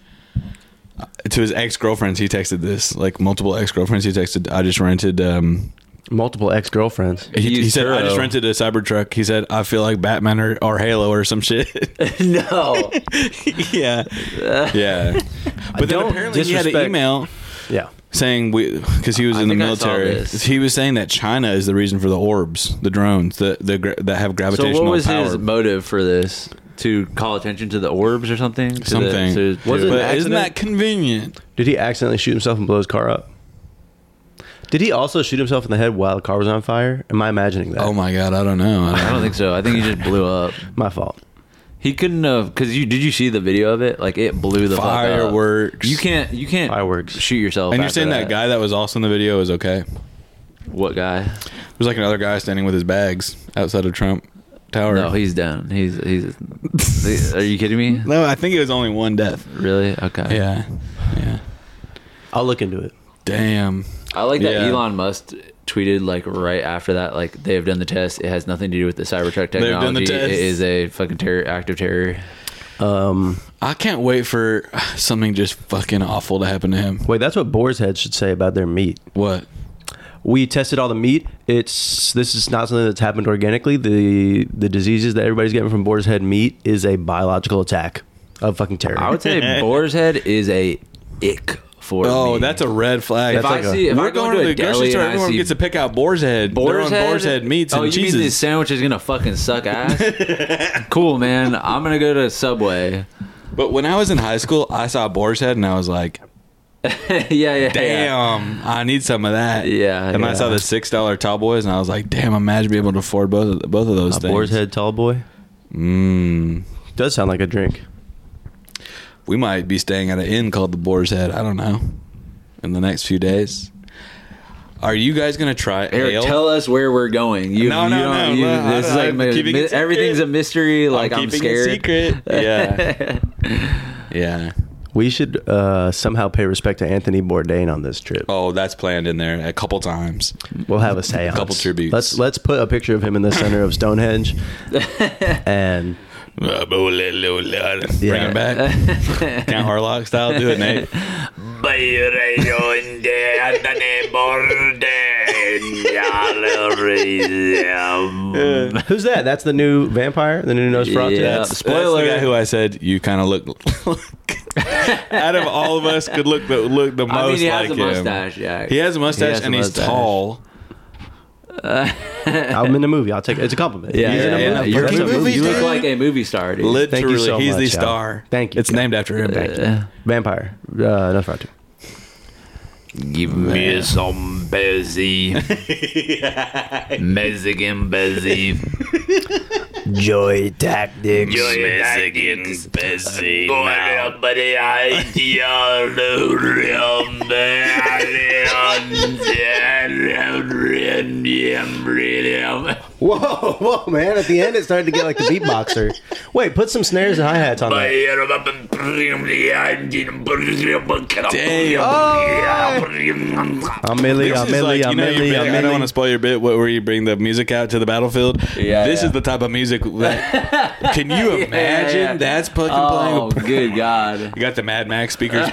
to his ex-girlfriends, he texted this, like multiple ex-girlfriends. He texted, I just rented, um, multiple ex-girlfriends? he, he used said, I just Turo. rented a Cybertruck. He said, I feel like Batman or, or Halo or some shit. No. yeah. Yeah. But then Don't apparently he had an disrespect- email Yeah. saying, we because he was I in the think I saw military, this. he was saying that China is the reason for the orbs, the drones, the, the gra- that have So gravitational what was power. his motive for this? To call attention to the orbs or something? To the- Something. to- Was to- it- But an isn't accident? that convenient? Did he accidentally shoot himself and blow his car up? Did he also shoot himself in the head while the car was on fire? Am I imagining that? Oh my God, I don't know. I don't think so. I think he just blew up. My fault. He couldn't have, because you did you see the video of it? Like it blew the fuck up. Fireworks. You can't you can't Fireworks. shoot yourself. And you're after saying that. guy that was also in the video is okay? What guy? There's like another guy standing with his bags outside of Trump Tower. No, he's down. He's he's. Are you kidding me? No, I think it was only one death. Really? Okay. Yeah, yeah. I'll look into it. Damn. I like that Yeah. Elon Musk tweeted like right after that, like they have done the test. It has nothing to do with the Cybertruck They've done the technology. test. It is a fucking terror, act of terror. Um, I can't wait for something just fucking awful to happen to him. wait, that's what Boar's Head should say about their meat. What? We tested all the meat. It's this is not something that's happened organically. The the diseases that everybody's getting from Boar's Head meat is a biological attack of fucking terror. I would say Boar's Head is a ick for Oh, me. that's a red flag. If That's I like a- see, if We're I go going into to a the grocery deli store. and I Everyone see gets to pick out boar's head. They're Boar's on head, boar's head meats oh, and you mean cheeses. this sandwich is gonna fucking suck ass? Cool, man. I'm gonna go to Subway. But when I was in high school, I saw boar's head and I was like, yeah, yeah. damn, I need some of that. Yeah, And I yeah. saw the six dollar tall boys and I was like, damn, imagine being able to afford both of, both of those A things. Boar's Head tall boy Mmm. does sound like a drink. We might be staying at an inn called the Boar's Head. I don't know. In the next few days. Are you guys going to try Eric, ale? tell us where we're going. You, No, you no, don't- no, you- no, This I- is like I'm mi- keeping it mi- secret. everything's a mystery. Like I'm, keeping scared. it secret. Yeah. Yeah. We should uh, somehow pay respect to Anthony Bourdain on this trip. Oh, that's planned in there a couple times. We'll have a seance. Couple tributes. Let's let's put a picture of him in the center of Stonehenge, and Bring Yeah. it back. Count Harlock style. Do it, Nate. who's that? That's the new vampire, the new Nosferatu. Yeah. That's, Spoiler. That's the guy who I said you kind of look. Out of all of us, could look the look the most I mean, he like has a him. mustache. Yeah, He has a mustache has a and he's mustache. tall. I'm in the movie. I'll take it. It's a compliment. Yeah, He's in yeah, a yeah. movie. You're That's in a a movie, movie, you look dude. like a movie star, dude. Literally, Thank you so he's the much, Al. star. Thank you. It's named after him. Uh, Vampire. Uh, Nosferatu. Give me some busy, Mexican busy. Joy tactics. Mexican busy. Whoa, whoa, man! At the end, it started to get like the beatboxer. Wait, put some snares and hi hats on that. Amelie, This is Amelie, like, you know, your Amelie, bit, I don't want Amelie. to spoil your bit where you bring the music out to the battlefield. Yeah, this yeah. is the type of music that. Can you imagine yeah. that's fucking Oh, playing? good God. You got the Mad Max speakers.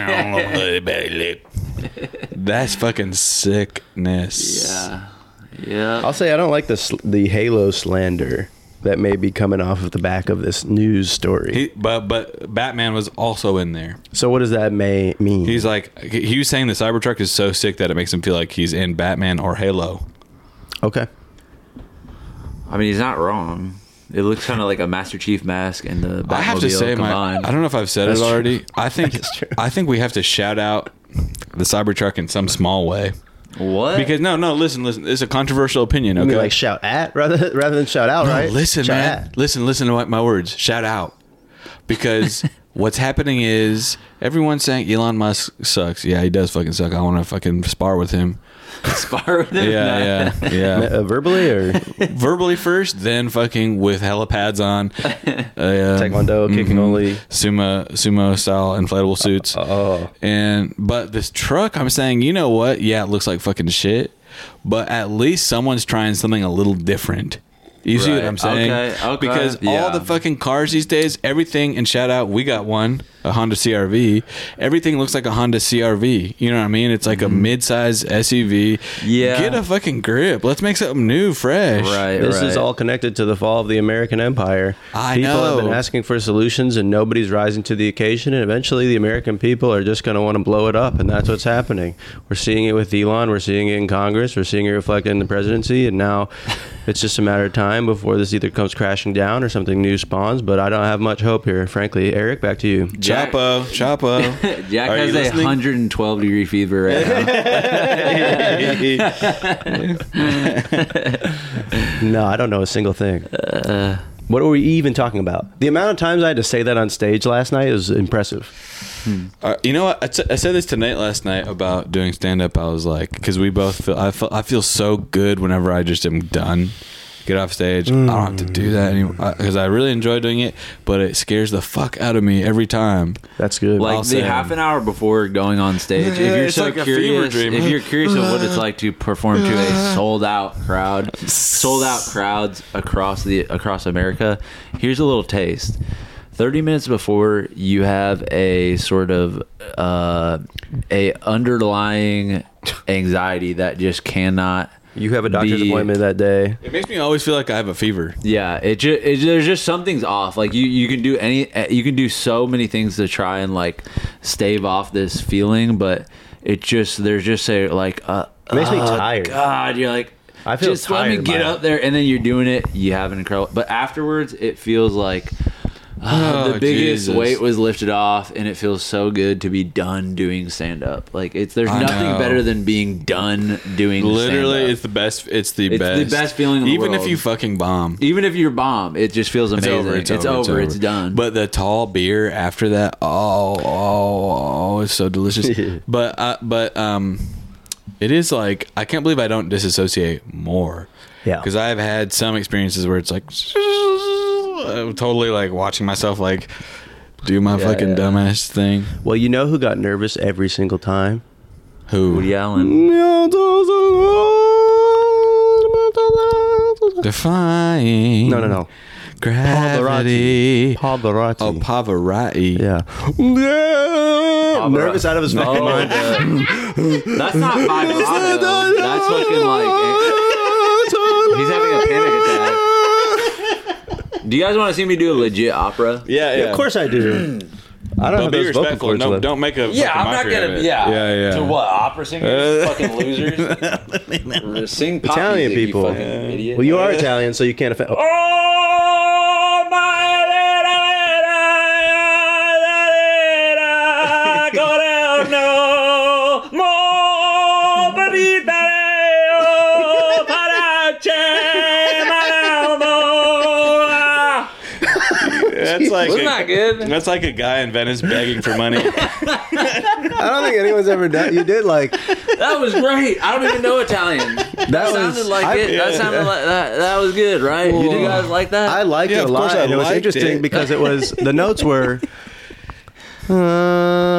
That's fucking sickness. Yeah. Yeah. I'll say I don't like the sl- the Halo slander that may be coming off of the back of this news story. He, but but Batman was also in there. so what does that may mean? He's like he was saying the Cybertruck is so sick that it makes him feel like he's in Batman or Halo. okay. I mean, he's not wrong. It looks kind of like a Master Chief mask and the Batmobile I have to say, my, combined. I don't know if I've said That's it true. already. I think That is true. I think we have to shout out the Cybertruck in some small way What? because no, no, listen, listen. It's a controversial opinion. You Okay, mean like shout at rather rather than shout out, No, right? listen, Shout man. at. Listen, listen to what my words. Shout out. Because what's happening is everyone's saying Elon Musk sucks. Yeah, he does fucking suck. I want to fucking spar with him. spar with him? Yeah, yeah, yeah. Uh, verbally or Verbally first, then fucking with hella pads on. Uh, Taekwondo, kicking mhm. only. Sumo, sumo style inflatable suits. Oh, And but this truck, I'm saying, you know what? Yeah, it looks like fucking shit, but at least someone's trying something a little different. You see what Right. I'm saying? Okay, okay. Because Yeah. all the fucking cars these days, everything, and shout out, we got one, a Honda C R V. Everything looks like a Honda C R V. You know what I mean? It's like a mid-size S U V. Yeah. Get a fucking grip. Let's make something new, fresh. Right, this right. is all connected to the fall of the American empire. I people have been know. asking for solutions, and nobody's rising to the occasion. And eventually, the American people are just going to want to blow it up, and that's what's happening. We're seeing it with Elon. We're seeing it in Congress. We're seeing it reflected in the presidency, and now it's just a matter of time before this either comes crashing down or something new spawns. But I don't have much hope here, frankly. Eric, back to you. Jack- Chapo, Chapo. Jack Are has you a listening? one hundred twelve degree fever right now. No, I don't know a single thing. Uh, What were we even talking about? The amount of times I had to say that on stage last night is impressive. Uh, you know what? I, t- I said this to Nate last night about doing stand up. I was like, because we both feel I, feel, I feel so good whenever I just am done, get off stage. Mm. I don't have to do that anymore because I really enjoy doing it, but it scares the fuck out of me every time. That's good. like I'll the say. half an hour before going on stage, if you're It's so like a fever curious, dream. if you're curious of what it's like to perform to a sold out crowd, sold out crowds across the across America, here's a little taste. thirty minutes before, you have a sort of uh, a underlying anxiety that just cannot. You have a doctor's be- appointment that day. It makes me always feel like I have a fever. Yeah, it, ju- it there's just something's off. Like you, you can do any, you can do so many things to try and like stave off this feeling, but it just there's just a like uh, It makes me oh, tired. God, you're like, I feel just let me tired get by up there, and then you're doing it. You have an incredible, but afterwards it feels like uh, Oh, the biggest Jesus. weight was lifted off, and it feels so good to be done doing stand up. Like it's there's I nothing know. better than being done doing. Literally, stand-up. it's the best. It's the It's the best. best feeling in the Even if world. you fucking bomb. Even if you're bomb, it just feels It's amazing. over. It's, over, It's done. But the tall beer after that, oh, oh, oh it's so delicious. but, uh, but, um, it is like I can't believe I don't disassociate more. Yeah. Because I've had some experiences where it's like I'm totally like watching myself like do my Yeah, fucking yeah. dumbass thing. Well, you know who got nervous every single time? Who? Woody Allen. Defying. No, no, no. Gravity. Pavarotti. Oh, Pavarotti. Yeah. Nervous out of his fucking Oh, mind. the- That's not vibrato. That's fucking like. He's having a panic attack. Do you guys want to see me do a legit opera? Yeah, yeah. Yeah, of course I do. I don't But have be those vocal respectful. cords No, left. don't make a. Yeah, fucking I'm not mockery of gonna. it. Yeah. yeah, yeah. To what? Opera singers? Fucking losers. Sing pop Italian music, people. You fucking idiot. Well, you are Italian, so you can't offend. Oh, Oh, my That's like Wasn't a, that good? That's like a guy in Venice begging for money. I don't think anyone's ever done. You did like That was great. I don't even know Italian. That, That sounded was- like I- it. That yeah. sounded like that. That was good, right? You do guys like that? I liked Yeah, it a of lot, course I and it was liked interesting it. because it was the notes were. Right,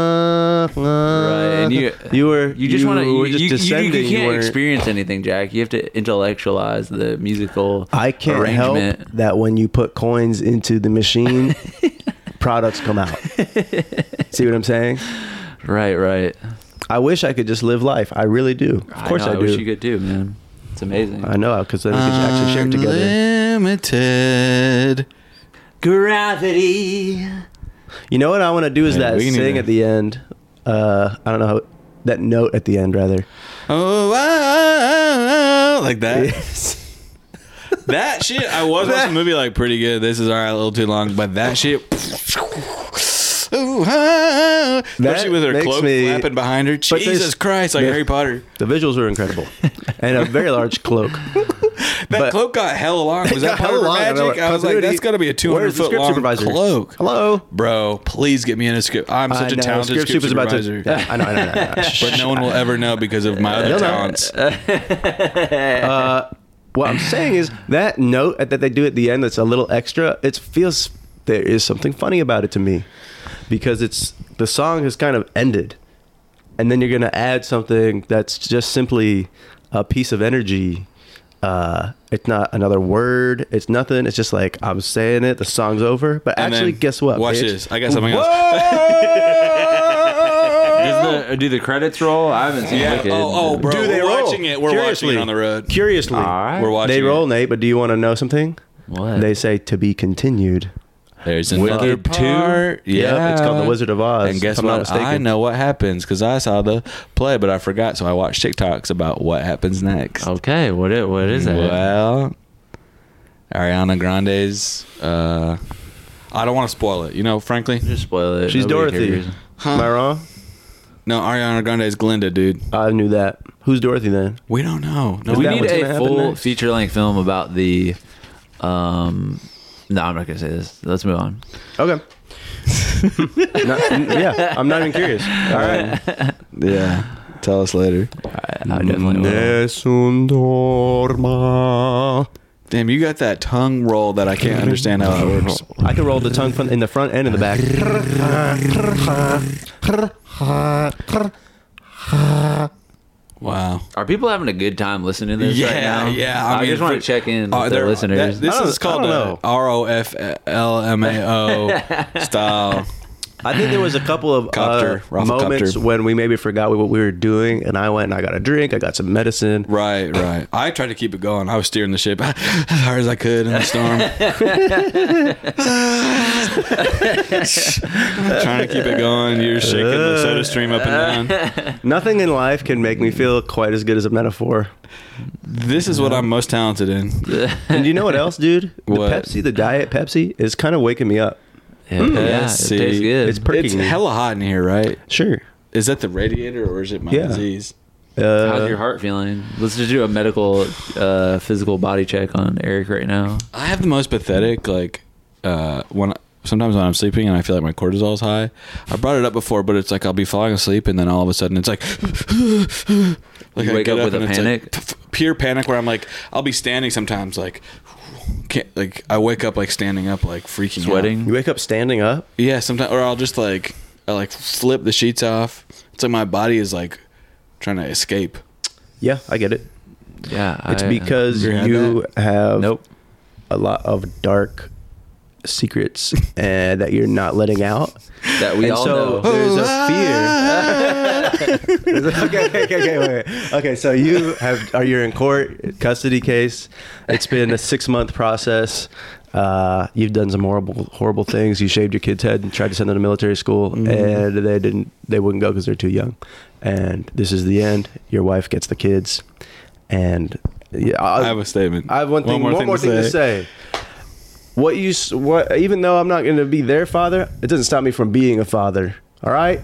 and you you were you just want to were you, just you, you, descending. you can't weren't- experience anything, Jack. You have to intellectualize the musical I can't help arrangement. that when you put coins into the machine, products come out. See what I'm saying? Right, right. I wish I could just live life. I really do. Of course I, know, I, I do. wish you could too, man. It's amazing. I know, because then we could actually share it together. Unlimited. Gravity. You know what I want to do is Yeah, that we need sing to- at the end. Uh, I don't know how that note at the end rather. Oh, ah, like that. That shit. I was watching the movie like pretty good. This is all right, a little too long, but that shit. Ooh, ah, especially with her makes cloak me- flapping behind her. But Jesus this- Christ, like the- Harry Potter. The visuals were incredible, and a very large cloak. That But- cloak got hella long. Was It that got part hella of long. I know magic? it. I was like, Continuity. that's got to be a two hundred Where's the foot script long supervisor? cloak. Hello. Bro, please get me in a script. I'm such I a know, talented script, super's about to- supervisor. Yeah, I know, I know, I know. I know. But no one will ever know because of my other They'll know. talents. Uh, what I'm saying is that note that they do at the end that's a little extra, it feels there is something funny about it to me because it's the song has kind of ended and then you're going to add something that's just simply a piece of energy. Uh, it's not another word. It's nothing. It's just like I'm saying it. The song's over. But And actually, then- guess what? Watch bitch? this. I got something else. Does the, do the credits roll? I haven't seen Yeah. Wicked. Oh, oh, bro. Do we're they roll? watching it. We're watching Curiously. it on the road. Curiously, All right. We're watching they roll, it. Nate. But do you want to know something? What? They say to be continued. There's another Wicked two? part. Yeah. Yep, it's called The Wizard of Oz. And guess if I'm not what? mistaken. I know what happens because I saw the play, but I forgot. So I watched TikToks about what happens next. Okay, what it, what is that? Well, Ariana Grande's. Uh, I don't want to spoil it. You know, frankly. Just spoil it. She's Nobody Dorothy. cares. Am I wrong? No, Ariana Grande's Glinda, dude. I knew that. Who's Dorothy then? We don't know. No, Is We that need what's gonna a happen full next? feature length film about the. Um, no, I'm not gonna say this. Let's move on. Okay. Not- yeah, I'm not even curious. All right. Yeah. Tell us later. I, I definitely will. Nessun dorma. Damn, you got that tongue roll that I can't understand how that works. I can roll the tongue from in the front and in the back. Wow. Are people having a good time listening to this right now? yeah. I, mean, just want for- to check in uh, with the they're- listeners. that- this I don't- is called I don't a know. R O F L M A O style. I think there was a couple of Copter, uh, Raffle moments copter. when we maybe forgot what we were doing, and I went and I got a drink. I got some medicine. Right, right. I tried to keep it going. I was steering the ship as hard as I could in the storm. Trying to keep it going. You're shaking the soda stream up and down. Nothing in life can make me feel quite as good as a metaphor. This is what I'm most talented in. And you know what else, dude? The What? Pepsi, the Diet Pepsi, is kind of waking me up. yeah, yeah, it see. tastes good. It's perking It's me. hella hot in here, right? Sure. Is that the radiator or is it my Yeah. disease? Uh, How's your heart feeling? Let's just do a medical, uh, physical body check on Eric right now. I have the most pathetic, like, uh, when sometimes when I'm sleeping and I feel like my cortisol is high. I brought it up before, but it's like I'll be falling asleep and then all of a sudden it's like, like You wake get up with a and it's panic? like p- f- pure panic where I'm like, I'll be standing sometimes like, can't like I wake up like standing up like freaking Sweating. You wake up standing up? out. Yeah, sometimes or I'll just like I like flip the sheets off. It's like my body is like trying to escape. Yeah, I get it. Yeah. It's I- because You had you have Nope. a lot of dark secrets and that you're not letting out. That we and all so know. there's a fear. There's a- okay, okay, okay, okay, wait, wait. Okay, so you have are you in court custody case? It's been a six month process. Uh, you've done some horrible, horrible things. You shaved your kid's head and tried to send them to military school, Mm-hmm. and they didn't. They wouldn't go because they're too young. And this is the end. Your wife gets the kids, and yeah, I have a statement. I have one thing. One more, thing, to say. What you s- what? Even though I'm not going to be their father, it doesn't stop me from being a father. All right.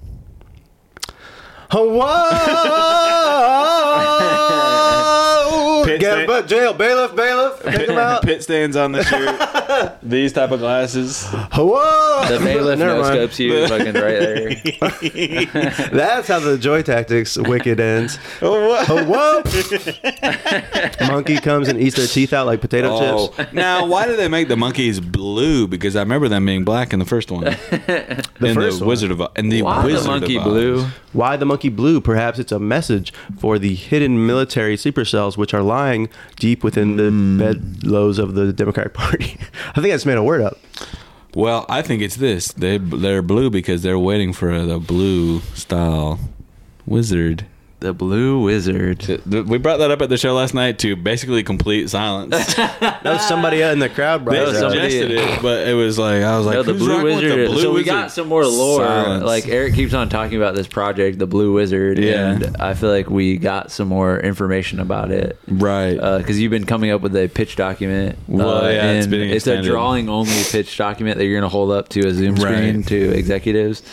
Whoa! Pit Get sta- him, but jail, bailiff, bailiff, take him out. Pit stands on the shirt. These type of glasses. Whoa! The bailiff Never no mind. scopes you fucking right there. That's how the Joy Tactics wicked ends. Whoa! Monkey comes and eats their teeth out like potato Oh, chips. now why do they make the monkeys blue? Because I remember them being black in the first one. The in first the one. Wizard of Oz. In the Why Wizard the monkey of Oz. blue? Why the monkey blue? Perhaps it's a message for the hidden military sleeper cells which are lying deep within the bedlows of the Democratic Party. I think I just made a word up. Well, I think it's this. They they're blue because they're waiting for the blue style wizard. The blue wizard. We brought that up at the show last night to basically complete silence. That was somebody in the crowd, bro. They was somebody- suggested it, but it was like I was like, No, the "Who's blue rocking with wizard. the blue so we wizard?" got some more lore. Silence. Like Eric keeps on talking about this project, the Blue Wizard, Yeah. and I feel like we got some more information about it. right. Because you've been coming up with a pitch document. Well, uh, yeah, it's and been it's a extended. drawing only pitch document that you're going to hold up to a Zoom screen Right. to executives.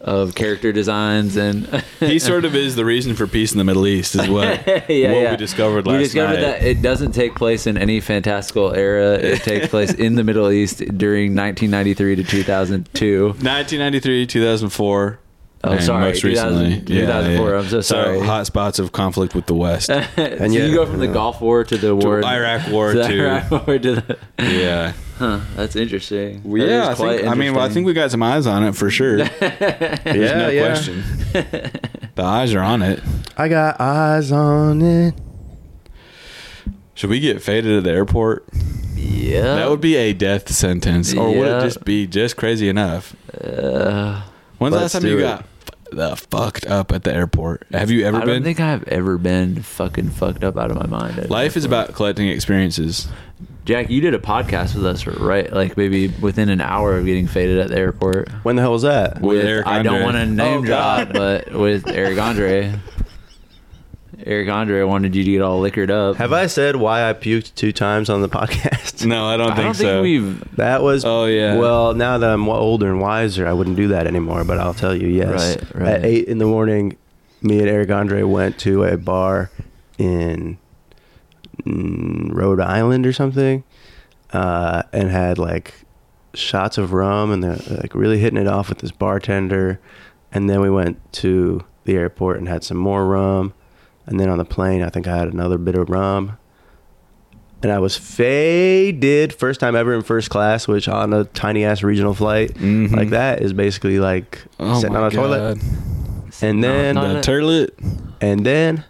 of character designs and He sort of is the reason for peace in the Middle East, is what, yeah, what yeah. we discovered last we discovered night. that it doesn't take place in any fantastical era. It takes place in the Middle East during nineteen ninety-three to two thousand two. nineteen ninety-three, two thousand four. Oh, and sorry, most recently, two thousand four. I'm so sorry. hot spots of conflict with the West. so And yet- you go from the Gulf War to the war, Iraq War to the to- Iraq War to the. Yeah. Huh, that's interesting. Well, That yeah, is I quite think. I mean, well, I think we got some eyes on it for sure. There's Yeah, no yeah. question. The eyes are on it. I got eyes on it. Should we get faded at the airport? Yeah, That would be a death sentence, or would it Yeah. just be just crazy enough? Uh, When's the last let's time do you it. got f- the fucked up at the airport? Have you ever I been? don't think I've ever been fucking fucked up out of my mind. at an Life is airport. about collecting experiences. Jack, you did a podcast with us, right? Like maybe within an hour of getting faded at the airport. When the hell was that? With With, Eric I don't Andre. want to name Oh, drop, God. but with Eric Andre. Eric Andre wanted you to get all liquored up. Have I said why I puked two times on the podcast? No, I don't I think don't so. think we've. That was. Oh, yeah. Well, now that I'm older and wiser, I wouldn't do that anymore. But I'll tell you, yes. Right, right. At eight in the morning, me and Eric Andre went to a bar in mm, Rhode Island or something, uh, and had like shots of rum, and they're like really hitting it off with this bartender. And then we went to the airport and had some more rum. And then on the plane, I think I had another bit of rum. And I was faded first time ever in first class, which on a tiny ass regional flight Mhm. like that is basically like Oh sitting my on a toilet. God. And then, No, The not- turlet. and then,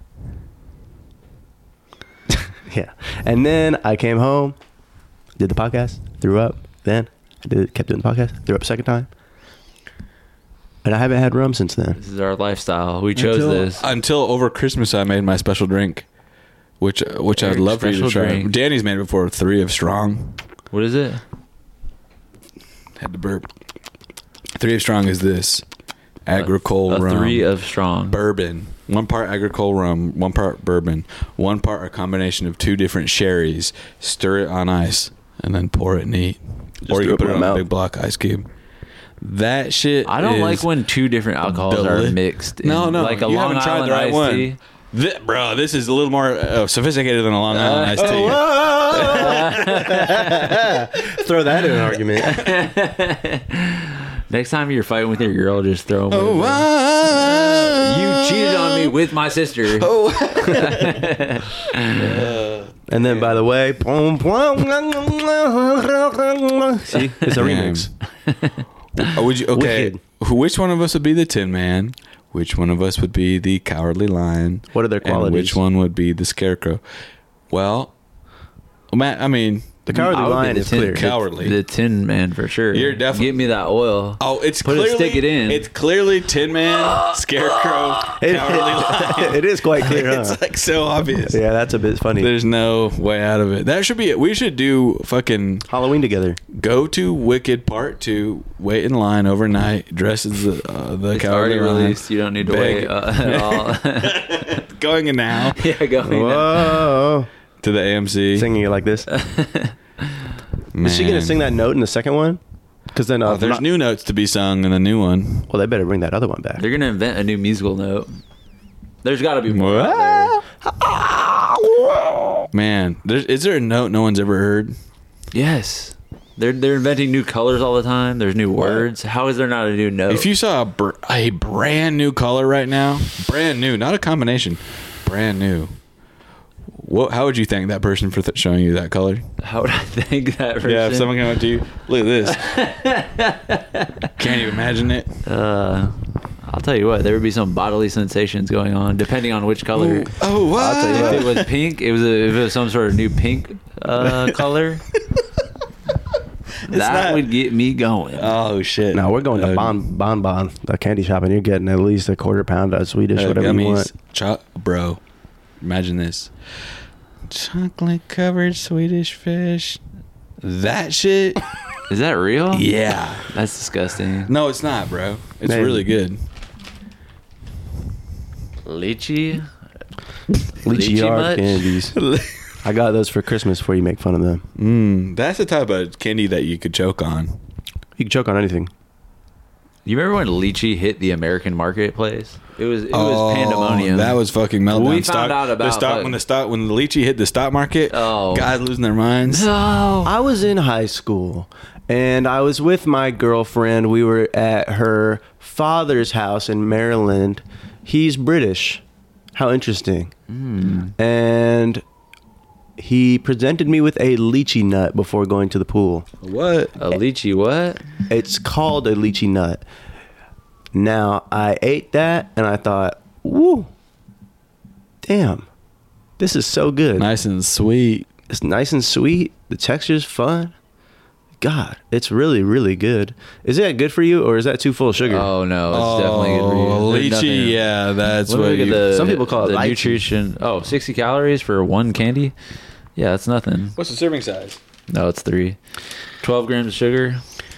yeah. And then I came home, did the podcast, threw up. Then I did kept doing the podcast, threw up a second time. And I haven't had rum since then. This is our lifestyle. We chose until, this. Until over Christmas, I made my special drink, which which I'd Eric's love for you to special try. drink. Danny's made it before. Three of strong. What is it? Had to burp. Three of strong is this agricole a rum. three of strong. Bourbon. One part agricole rum, one part bourbon, one part a combination of two different sherries. Stir it on ice and then pour it neat. or you threw can it put in it my on a mouth. big block ice cube. That shit. I don't is like when two different alcohols are deli- mixed. in- No, no, like a you Long haven't tried Island the right iced one. tea. Thi- bro, this is a little more uh, sophisticated than a Long Island iced tea. Throw that in an argument. Next time you're fighting with your girl, just throw them. Oh, over. You cheated on me with my sister. Oh. And then, by the way, boom, boom, see, it's a remix. Oh, would you, okay, Wicked. who- which one of us would be the Tin Man? Which one of us would be the Cowardly Lion? What are their And qualities? which one would be the Scarecrow? Well, Matt, I mean, The Cowardly I would be Lion the is tin- clear. the- Cowardly. The Tin Man for sure. You're definitely- Get me that oil. oh, it's Put it- clearly stick it in. It's clearly Tin Man, Scarecrow, It- Cowardly Lion. it is quite clear, huh? It's like so obvious. Yeah, that's a bit funny. There's no way out of it. That should be it. We should do fucking Halloween together. go to Wicked Part Two. Wait in line overnight. Dress as the uh, the It's Cowardly already Lion. released. You don't need to Beg. wait uh, at all. Going in now yeah, go. Whoa. to the A M C. Singing it like this. Is she going to sing that note in the second one? Because then, uh, Oh, there's not- new notes to be sung in the new one. well, they better bring that other one back. They're gonna invent a new musical note. There's got to be more. out there. Man, there's, is there a note no one's ever heard? Yes. They're they're inventing new colors all the time. There's new words. How is there not a new note? If you saw a, br- a brand new color right now, brand new, not a combination, brand new. What? How would you thank that person for th- showing you that color? How would I think that person? Yeah, if someone came up to you, look at this. Can't you imagine it? Uh, I'll tell you what. There would be some bodily sensations going on depending on which color. Oh, what? I'll tell you, if it was pink, it was a, if it was some sort of new pink uh, color. that not- would get me going. Oh shit! No, we're going to Uh, Bon Bon Bon, the candy shop, and you're getting at least a quarter pound of Swedish, uh, whatever you gummies. want. Cho- bro, imagine this: chocolate covered Swedish fish. That shit. Is that real? Yeah. That's disgusting. No, it's not, bro. It's Man. really good. Lychee. Lychee Lychee yard much? candies. I got those for Christmas before you make fun of them. Mm, that's the type of candy that you could choke on. You can choke on anything. You remember when lychee hit the American marketplace? It was it was Oh, pandemonium. That was fucking meltdown. We found stock, out about the stock like- when the stock when the lychee hit the stock market. Oh. Guys losing their minds. no. I was in high school and I was with my girlfriend. We were at her father's house in Maryland. He's British. How interesting. And he presented me with a lychee nut before going to the pool. What? A lychee what? It's called a lychee nut. Now, I ate that and I thought, woo, damn, this is so good. Nice and sweet. It's nice and sweet. The texture's fun. God, it's really, really good. Is that good for you or is that too full of sugar? Oh no, it's definitely good for you. Oh, There's nothing- lychee. Yeah, that's Let me what. look at You, the, Some people call it the lychee. nutrition. Oh, sixty calories for one candy. Yeah, that's nothing. what's the serving size? No, it's three. twelve grams of sugar.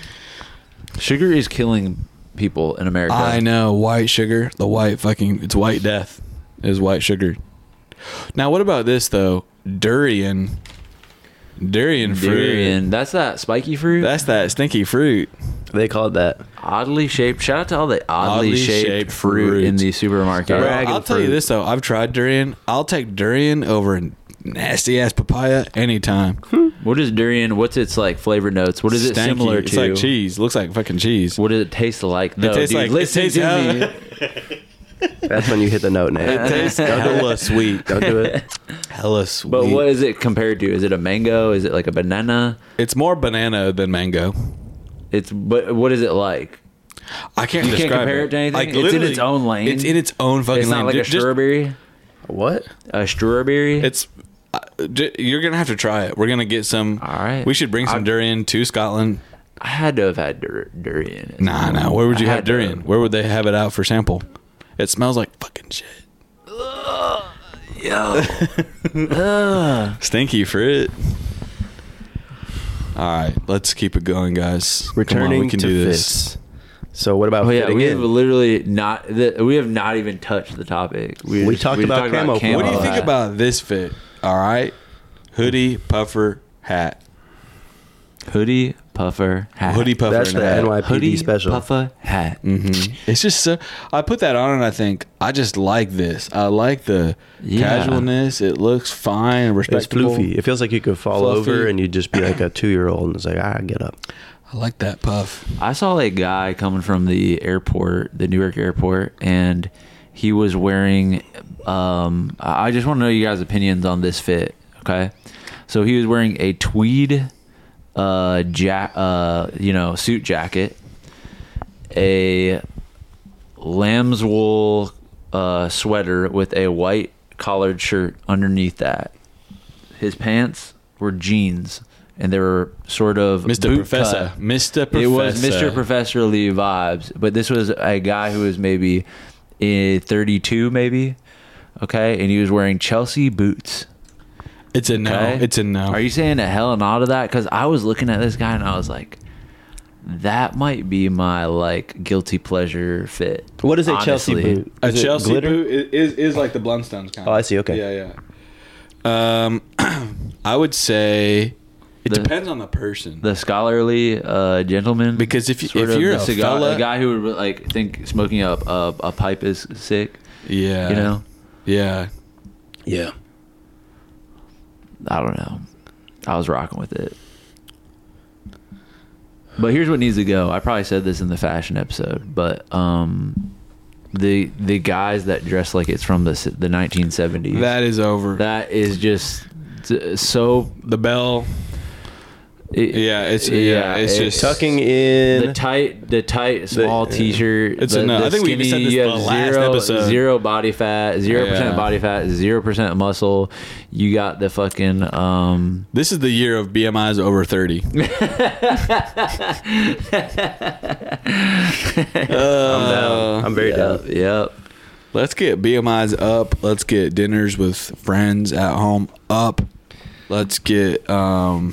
Sugar is killing people in America. I know white sugar. The white fucking. It's white death. Is white sugar. Now, what about this though? Durian. Durian fruit. Durian. That's that spiky fruit. That's that stinky fruit. They call it that. Oddly shaped. Shout out to all the oddly, Oddly shaped, shaped fruit fruits. in the supermarket. Bro, Dragon I'll tell you fruit. this though. I've tried durian. I'll take durian over nasty ass papaya anytime. What is durian? What's its like flavor notes? What is it Stanky. similar It's to? like cheese. Looks like fucking cheese. What does it taste like? No, tastes dude, like- it listen tastes- to me. That's when you hit the note, Nate. It tastes hella sweet. Don't do it. Hella sweet. But what is it compared to? Is it a mango? Is it like a banana? It's more banana than mango. It's but what is it like? I can't You can't describe compare it to anything? Like, It's in literally, its own lane? It's in its own fucking It's lane. not like a Ju- just- strawberry. What? A strawberry. It's uh, j- you're gonna have to try it. We're gonna get some. All right. We should bring some I- durian to Scotland. I had to have had dur- durian. Nah, nah. Where would you I have had to- durian? Where would they have it out for sample? It smells like fucking shit. Yo. Ugh. Stinky fruit. All right, let's keep it going, guys. Come on, Returning we can to do this. fits. So what about Oh yeah, fitting we have in? literally not. The, we have not even touched the topic. We just- talked about camo What do you Oh, think hat. about this fit? All right, hoodie, puffer, hat. hoodie, puffer, hat? Hoodie, puffer, That's and the a hat. N Y P D hoodie, special. puffer, hat. Mm-hmm. It's just so. I put that on and I think I just like this. I like the Yeah. casualness. It looks fine, It's respectable. floofy. It feels like you could fall Fluffy. over and you'd just be like a two-year-old and it's like, ah, get up. I like that puff. I saw a guy coming from the airport, the Newark airport, and he was wearing. Um, I just want to know you guys' opinions on this fit. Okay, so he was wearing a tweed, uh, ja- uh, you know, suit jacket, a lamb's wool uh, sweater with a white collared shirt underneath that. His pants were jeans. And they were sort of Mister boot Professor. cut. Mister Professor. It was Mister Professor Lee vibes, but this was a guy who was maybe eh, thirty-two, maybe. Okay, and he was wearing Chelsea boots. It's a no. Okay? It's a no. Are you saying a hell no to that? Because I was looking at this guy and I was like, that might be my like guilty pleasure fit. What is a Chelsea honestly. boot? A Is it Chelsea glitter? boot is, is is like the Blundstones kind. Oh, I see. Okay. Yeah, yeah. Um, I would say it The- depends on the person. The scholarly uh, gentleman, Because if you- sort if of you're the a cigar, fella- a guy who would like think smoking a a, a pipe is sick, yeah. you know. Yeah. Yeah. I don't know. I was rocking with it. But here's what needs to go. I probably said this in the fashion episode, but um, the the guys that dress like it's from the s- the nineteen seventies. That is over. that is just t- so. the bell. It, Yeah, it's yeah, it's it- just Tucking in. the tight, the tight small The- t-shirt. It's the, enough. the I think we even said skinny, this you in have the last zero, episode. Zero body fat, zero Yeah. percent body fat, zero percent muscle. You got the fucking um. This is the year of B M Is over thirty. I'm down. I'm very yep, Uh, down. Yep. Let's get B M Is up. Let's get dinners with friends at home up. Let's get um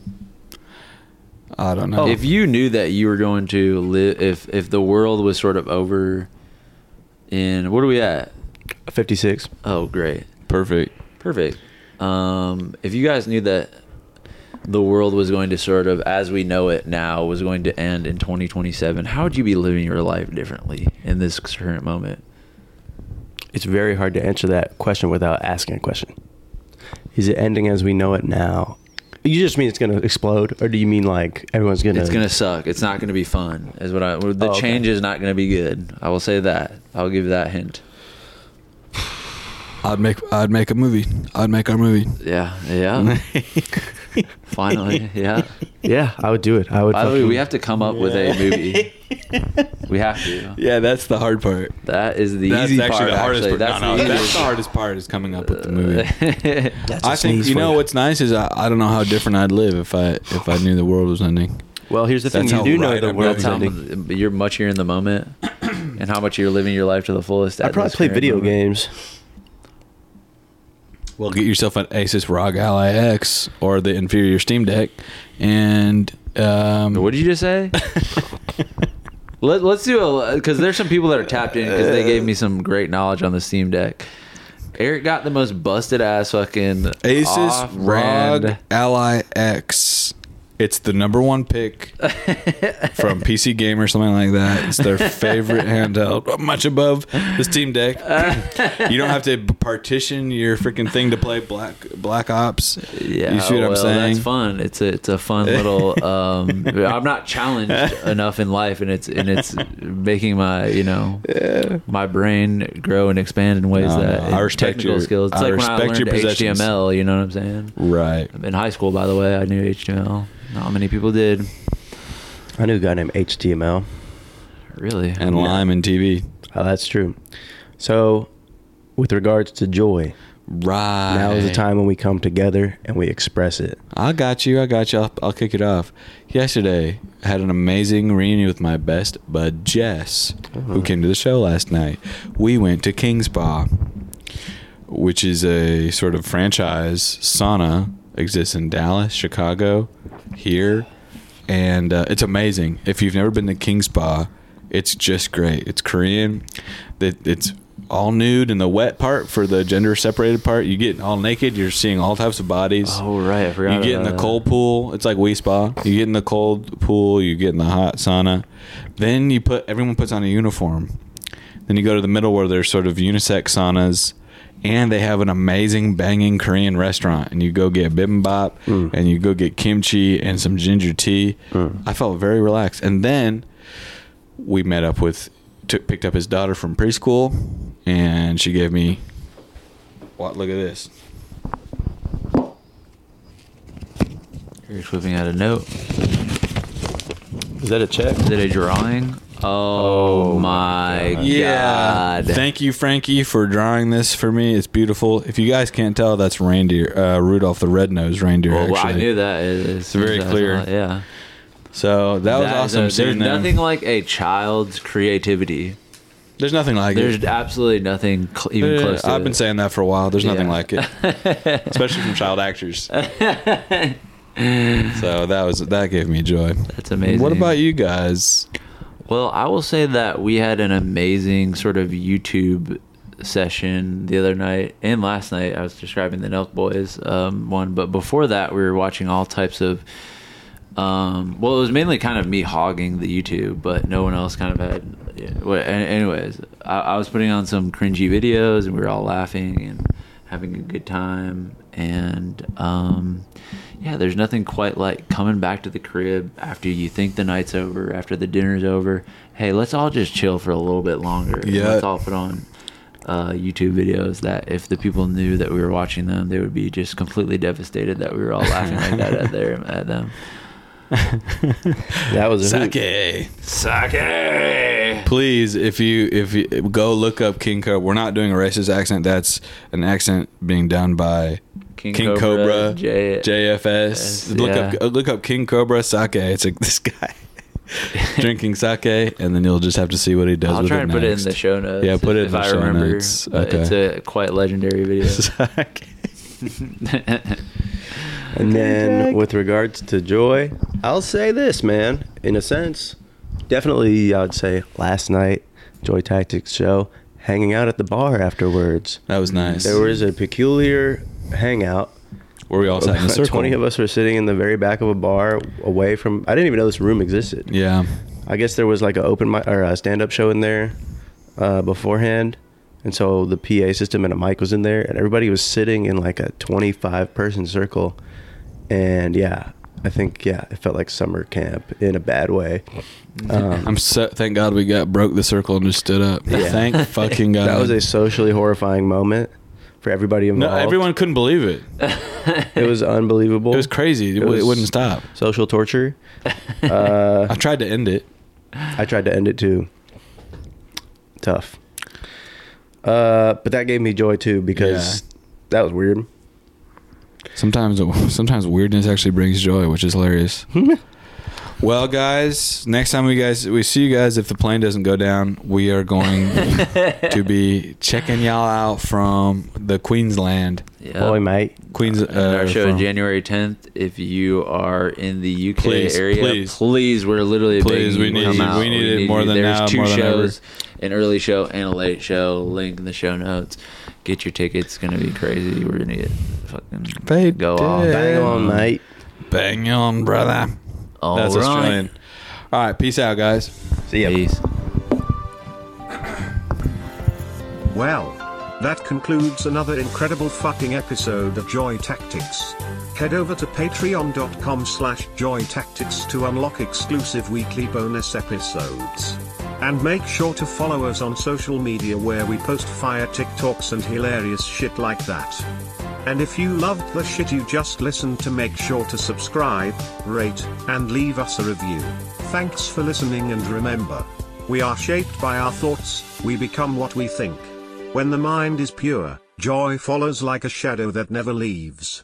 I don't know. If you knew that you were going to live, if if the world was sort of over, in what are we at? fifty-six. Oh, great, Perfect. perfect. Um, if you guys knew that the world was going to sort of, as we know it now, was going to end in twenty twenty-seven, how would you be living your life differently in this current moment? It's very hard to answer that question without asking a question. Is it ending as we know it now? You just mean it's going to explode, or do you mean like everyone's going to... It's going to suck. It's not going to be fun. Is what I. The Oh, okay. change is not going to be good. I will say that. I'll give you that hint. I'd make I'd make a movie. I'd make our movie. Yeah, yeah. Finally, yeah. Yeah, I would do it. I would. By the way, fucking- we have to come up with a movie. We have to. Yeah, that's the hard part. That is the That's easy actually part. the hardest actually. part. That's no, no, the that's easiest. the hardest part is coming up with the movie. That's I a think sneeze you for know what's nice is I, I don't know how different I'd live if I if I knew the world was ending. Well, here's the thing. That's You how do know right the I'm world's That's how ending. you're much here in the moment, and how much you're living your life to the fullest. I at probably this play current video moment. games. Well, get yourself an Asus R O G Ally X or the inferior Steam Deck, and um, What did you just say? Let, let's do a because there's some people that are tapped in because they gave me some great knowledge on the Steam Deck. Eric got the most busted ass fucking Asus off-brand- R O G Ally X. It's the number one pick from P C Gamer, something like that. It's their favorite handheld, much above the Steam Deck. You don't have to partition your freaking thing to play Black Black Ops. Yeah, You see what I'm well, saying? That's fun. It's a it's a fun little. Um, I'm not challenged enough in life, and it's and it's making my you know my brain grow and expand in ways No, that no, I respect technical your- skills. It's I like when I respect your learned H T M L. You know what I'm saying? Right. In high school, by the way, I knew H T M L. Not many people did. I knew a guy named H T M L. Really? And Lime and T V. Oh, that's true. So, with regards to joy, Right. now is the time when we come together and we express it. I got you. I got you. I'll, I'll kick it off. Yesterday, I had an amazing reunion with my best bud, Jess, who came to the show last night. We went to King Spa, which is a sort of franchise sauna, exists in Dallas, Chicago, here, and uh, it's amazing. If you've never been to King Spa, it's just great. It's Korean. That it's all nude in the wet part for the gender separated part. You get all naked. You're seeing all types of bodies. Oh right, I forgot. You get in about the that. cold pool. It's like Wii Spa. You get in the cold pool. You get in the hot sauna. Then you put everyone puts on a uniform. Then you go to the middle where there's sort of unisex saunas, and they have an amazing banging Korean restaurant. And you go get bibimbap, Mm. and you go get kimchi and some ginger tea. Mm. I felt very relaxed. And then we met up with, took, picked up his daughter from preschool, and she gave me, what? Look at this. You're whipping out a note. Is that a check? Is it a drawing? Oh, Oh my my god! Yeah. Thank you, Frankie, for drawing this for me. It's beautiful. If you guys can't tell, that's reindeer, uh, Rudolph the Red-Nosed Reindeer. Well, actually, I knew that. It's, It's very clear. Yeah. So that was That is awesome. a- there's seeing them. nothing like a child's creativity. There's nothing like There's it. absolutely nothing cl- even Uh, close to I've it. been saying that for a while. There's nothing Yeah. like it, especially from child actors. So that was that gave me joy. That's amazing. What about you guys? Well, I will say that we had an amazing sort of YouTube session the other night and last night. I was describing the Nelk Boys um, one, but before that, we were watching all types of. Um, well, it was mainly kind of me hogging the YouTube, but no one else kind of had. Yeah, well, an- anyways, I, I was putting on some cringy videos, and we were all laughing and having a good time. And um, yeah, there's nothing quite like coming back to the crib after you think the night's over, after the dinner's over. Hey, let's all just chill for a little bit longer. And Yeah. let's all put on uh, YouTube videos that if the people knew that we were watching them, they would be just completely devastated that we were all laughing like that at their at them. That was a hoot. Sake. Sake. Please, if you if you go look up King Cobra, we're not doing a racist accent. That's an accent being done by King, King Cobra, Cobra, J- J F S. Yes, Look yeah. up uh, look up King Cobra Sake. It's like this guy drinking sake, and then you'll just have to see what he does. I'll with try it and put it in next. the show notes. Yeah, put it if in the I show remember. notes. But Okay. It's a quite legendary video. Sake. And then with regards to joy, I'll say this, man. In a sense, definitely I would say last night, Joy Tactics show, hanging out at the bar afterwards. That was nice. There was a peculiar hangout. We're where we all sat in a circle. twenty of us were sitting in the very back of a bar away from, I didn't even know this room existed. Yeah. I guess there was like an open mic or a stand-up show in there uh, beforehand. And so the P A system and a mic was in there, and everybody was sitting in like a twenty-five person circle. And yeah, I think, yeah, it felt like summer camp in a bad way. Um, I'm so, thank God we got broke the circle and just stood up. Yeah. Thank fucking God. that was a socially horrifying moment for everybody involved. No, everyone couldn't believe it. It was unbelievable. It was crazy. It, It was- it wouldn't stop. social torture. Uh, I tried to end it. I tried to end it too. Tough. Uh, but that gave me joy too because Yeah. that was weird. Sometimes, sometimes weirdness actually brings joy, which is hilarious. Well, guys, next time we guys we see you guys, if the plane doesn't go down, we are going to be checking y'all out from the Queensland. Yeah. Boy, mate. Queens. And our Uh, show from- January tenth. If you are in the U K Please, area, please. please, we're literally Please, begging we you to need come you. out. We need it more you. than There's now, two more than shows, an early show and a late show. Link in the show notes. Get your tickets. It's gonna be crazy. We're gonna get fucking They go did. off. Bang on, mate. Bang on, brother. All That's right. Australian. All right, peace out, guys. See ya. Peace. Well, that concludes another incredible fucking episode of Joy Tactics. Head over to patreon.com slash joy tactics to unlock exclusive weekly bonus episodes. And make sure to follow us on social media where we post fire TikToks and hilarious shit like that. And if you loved the shit you just listened to, make sure to subscribe, rate, and leave us a review. Thanks for listening, and remember, we are shaped by our thoughts, we become what we think. When the mind is pure, joy follows like a shadow that never leaves.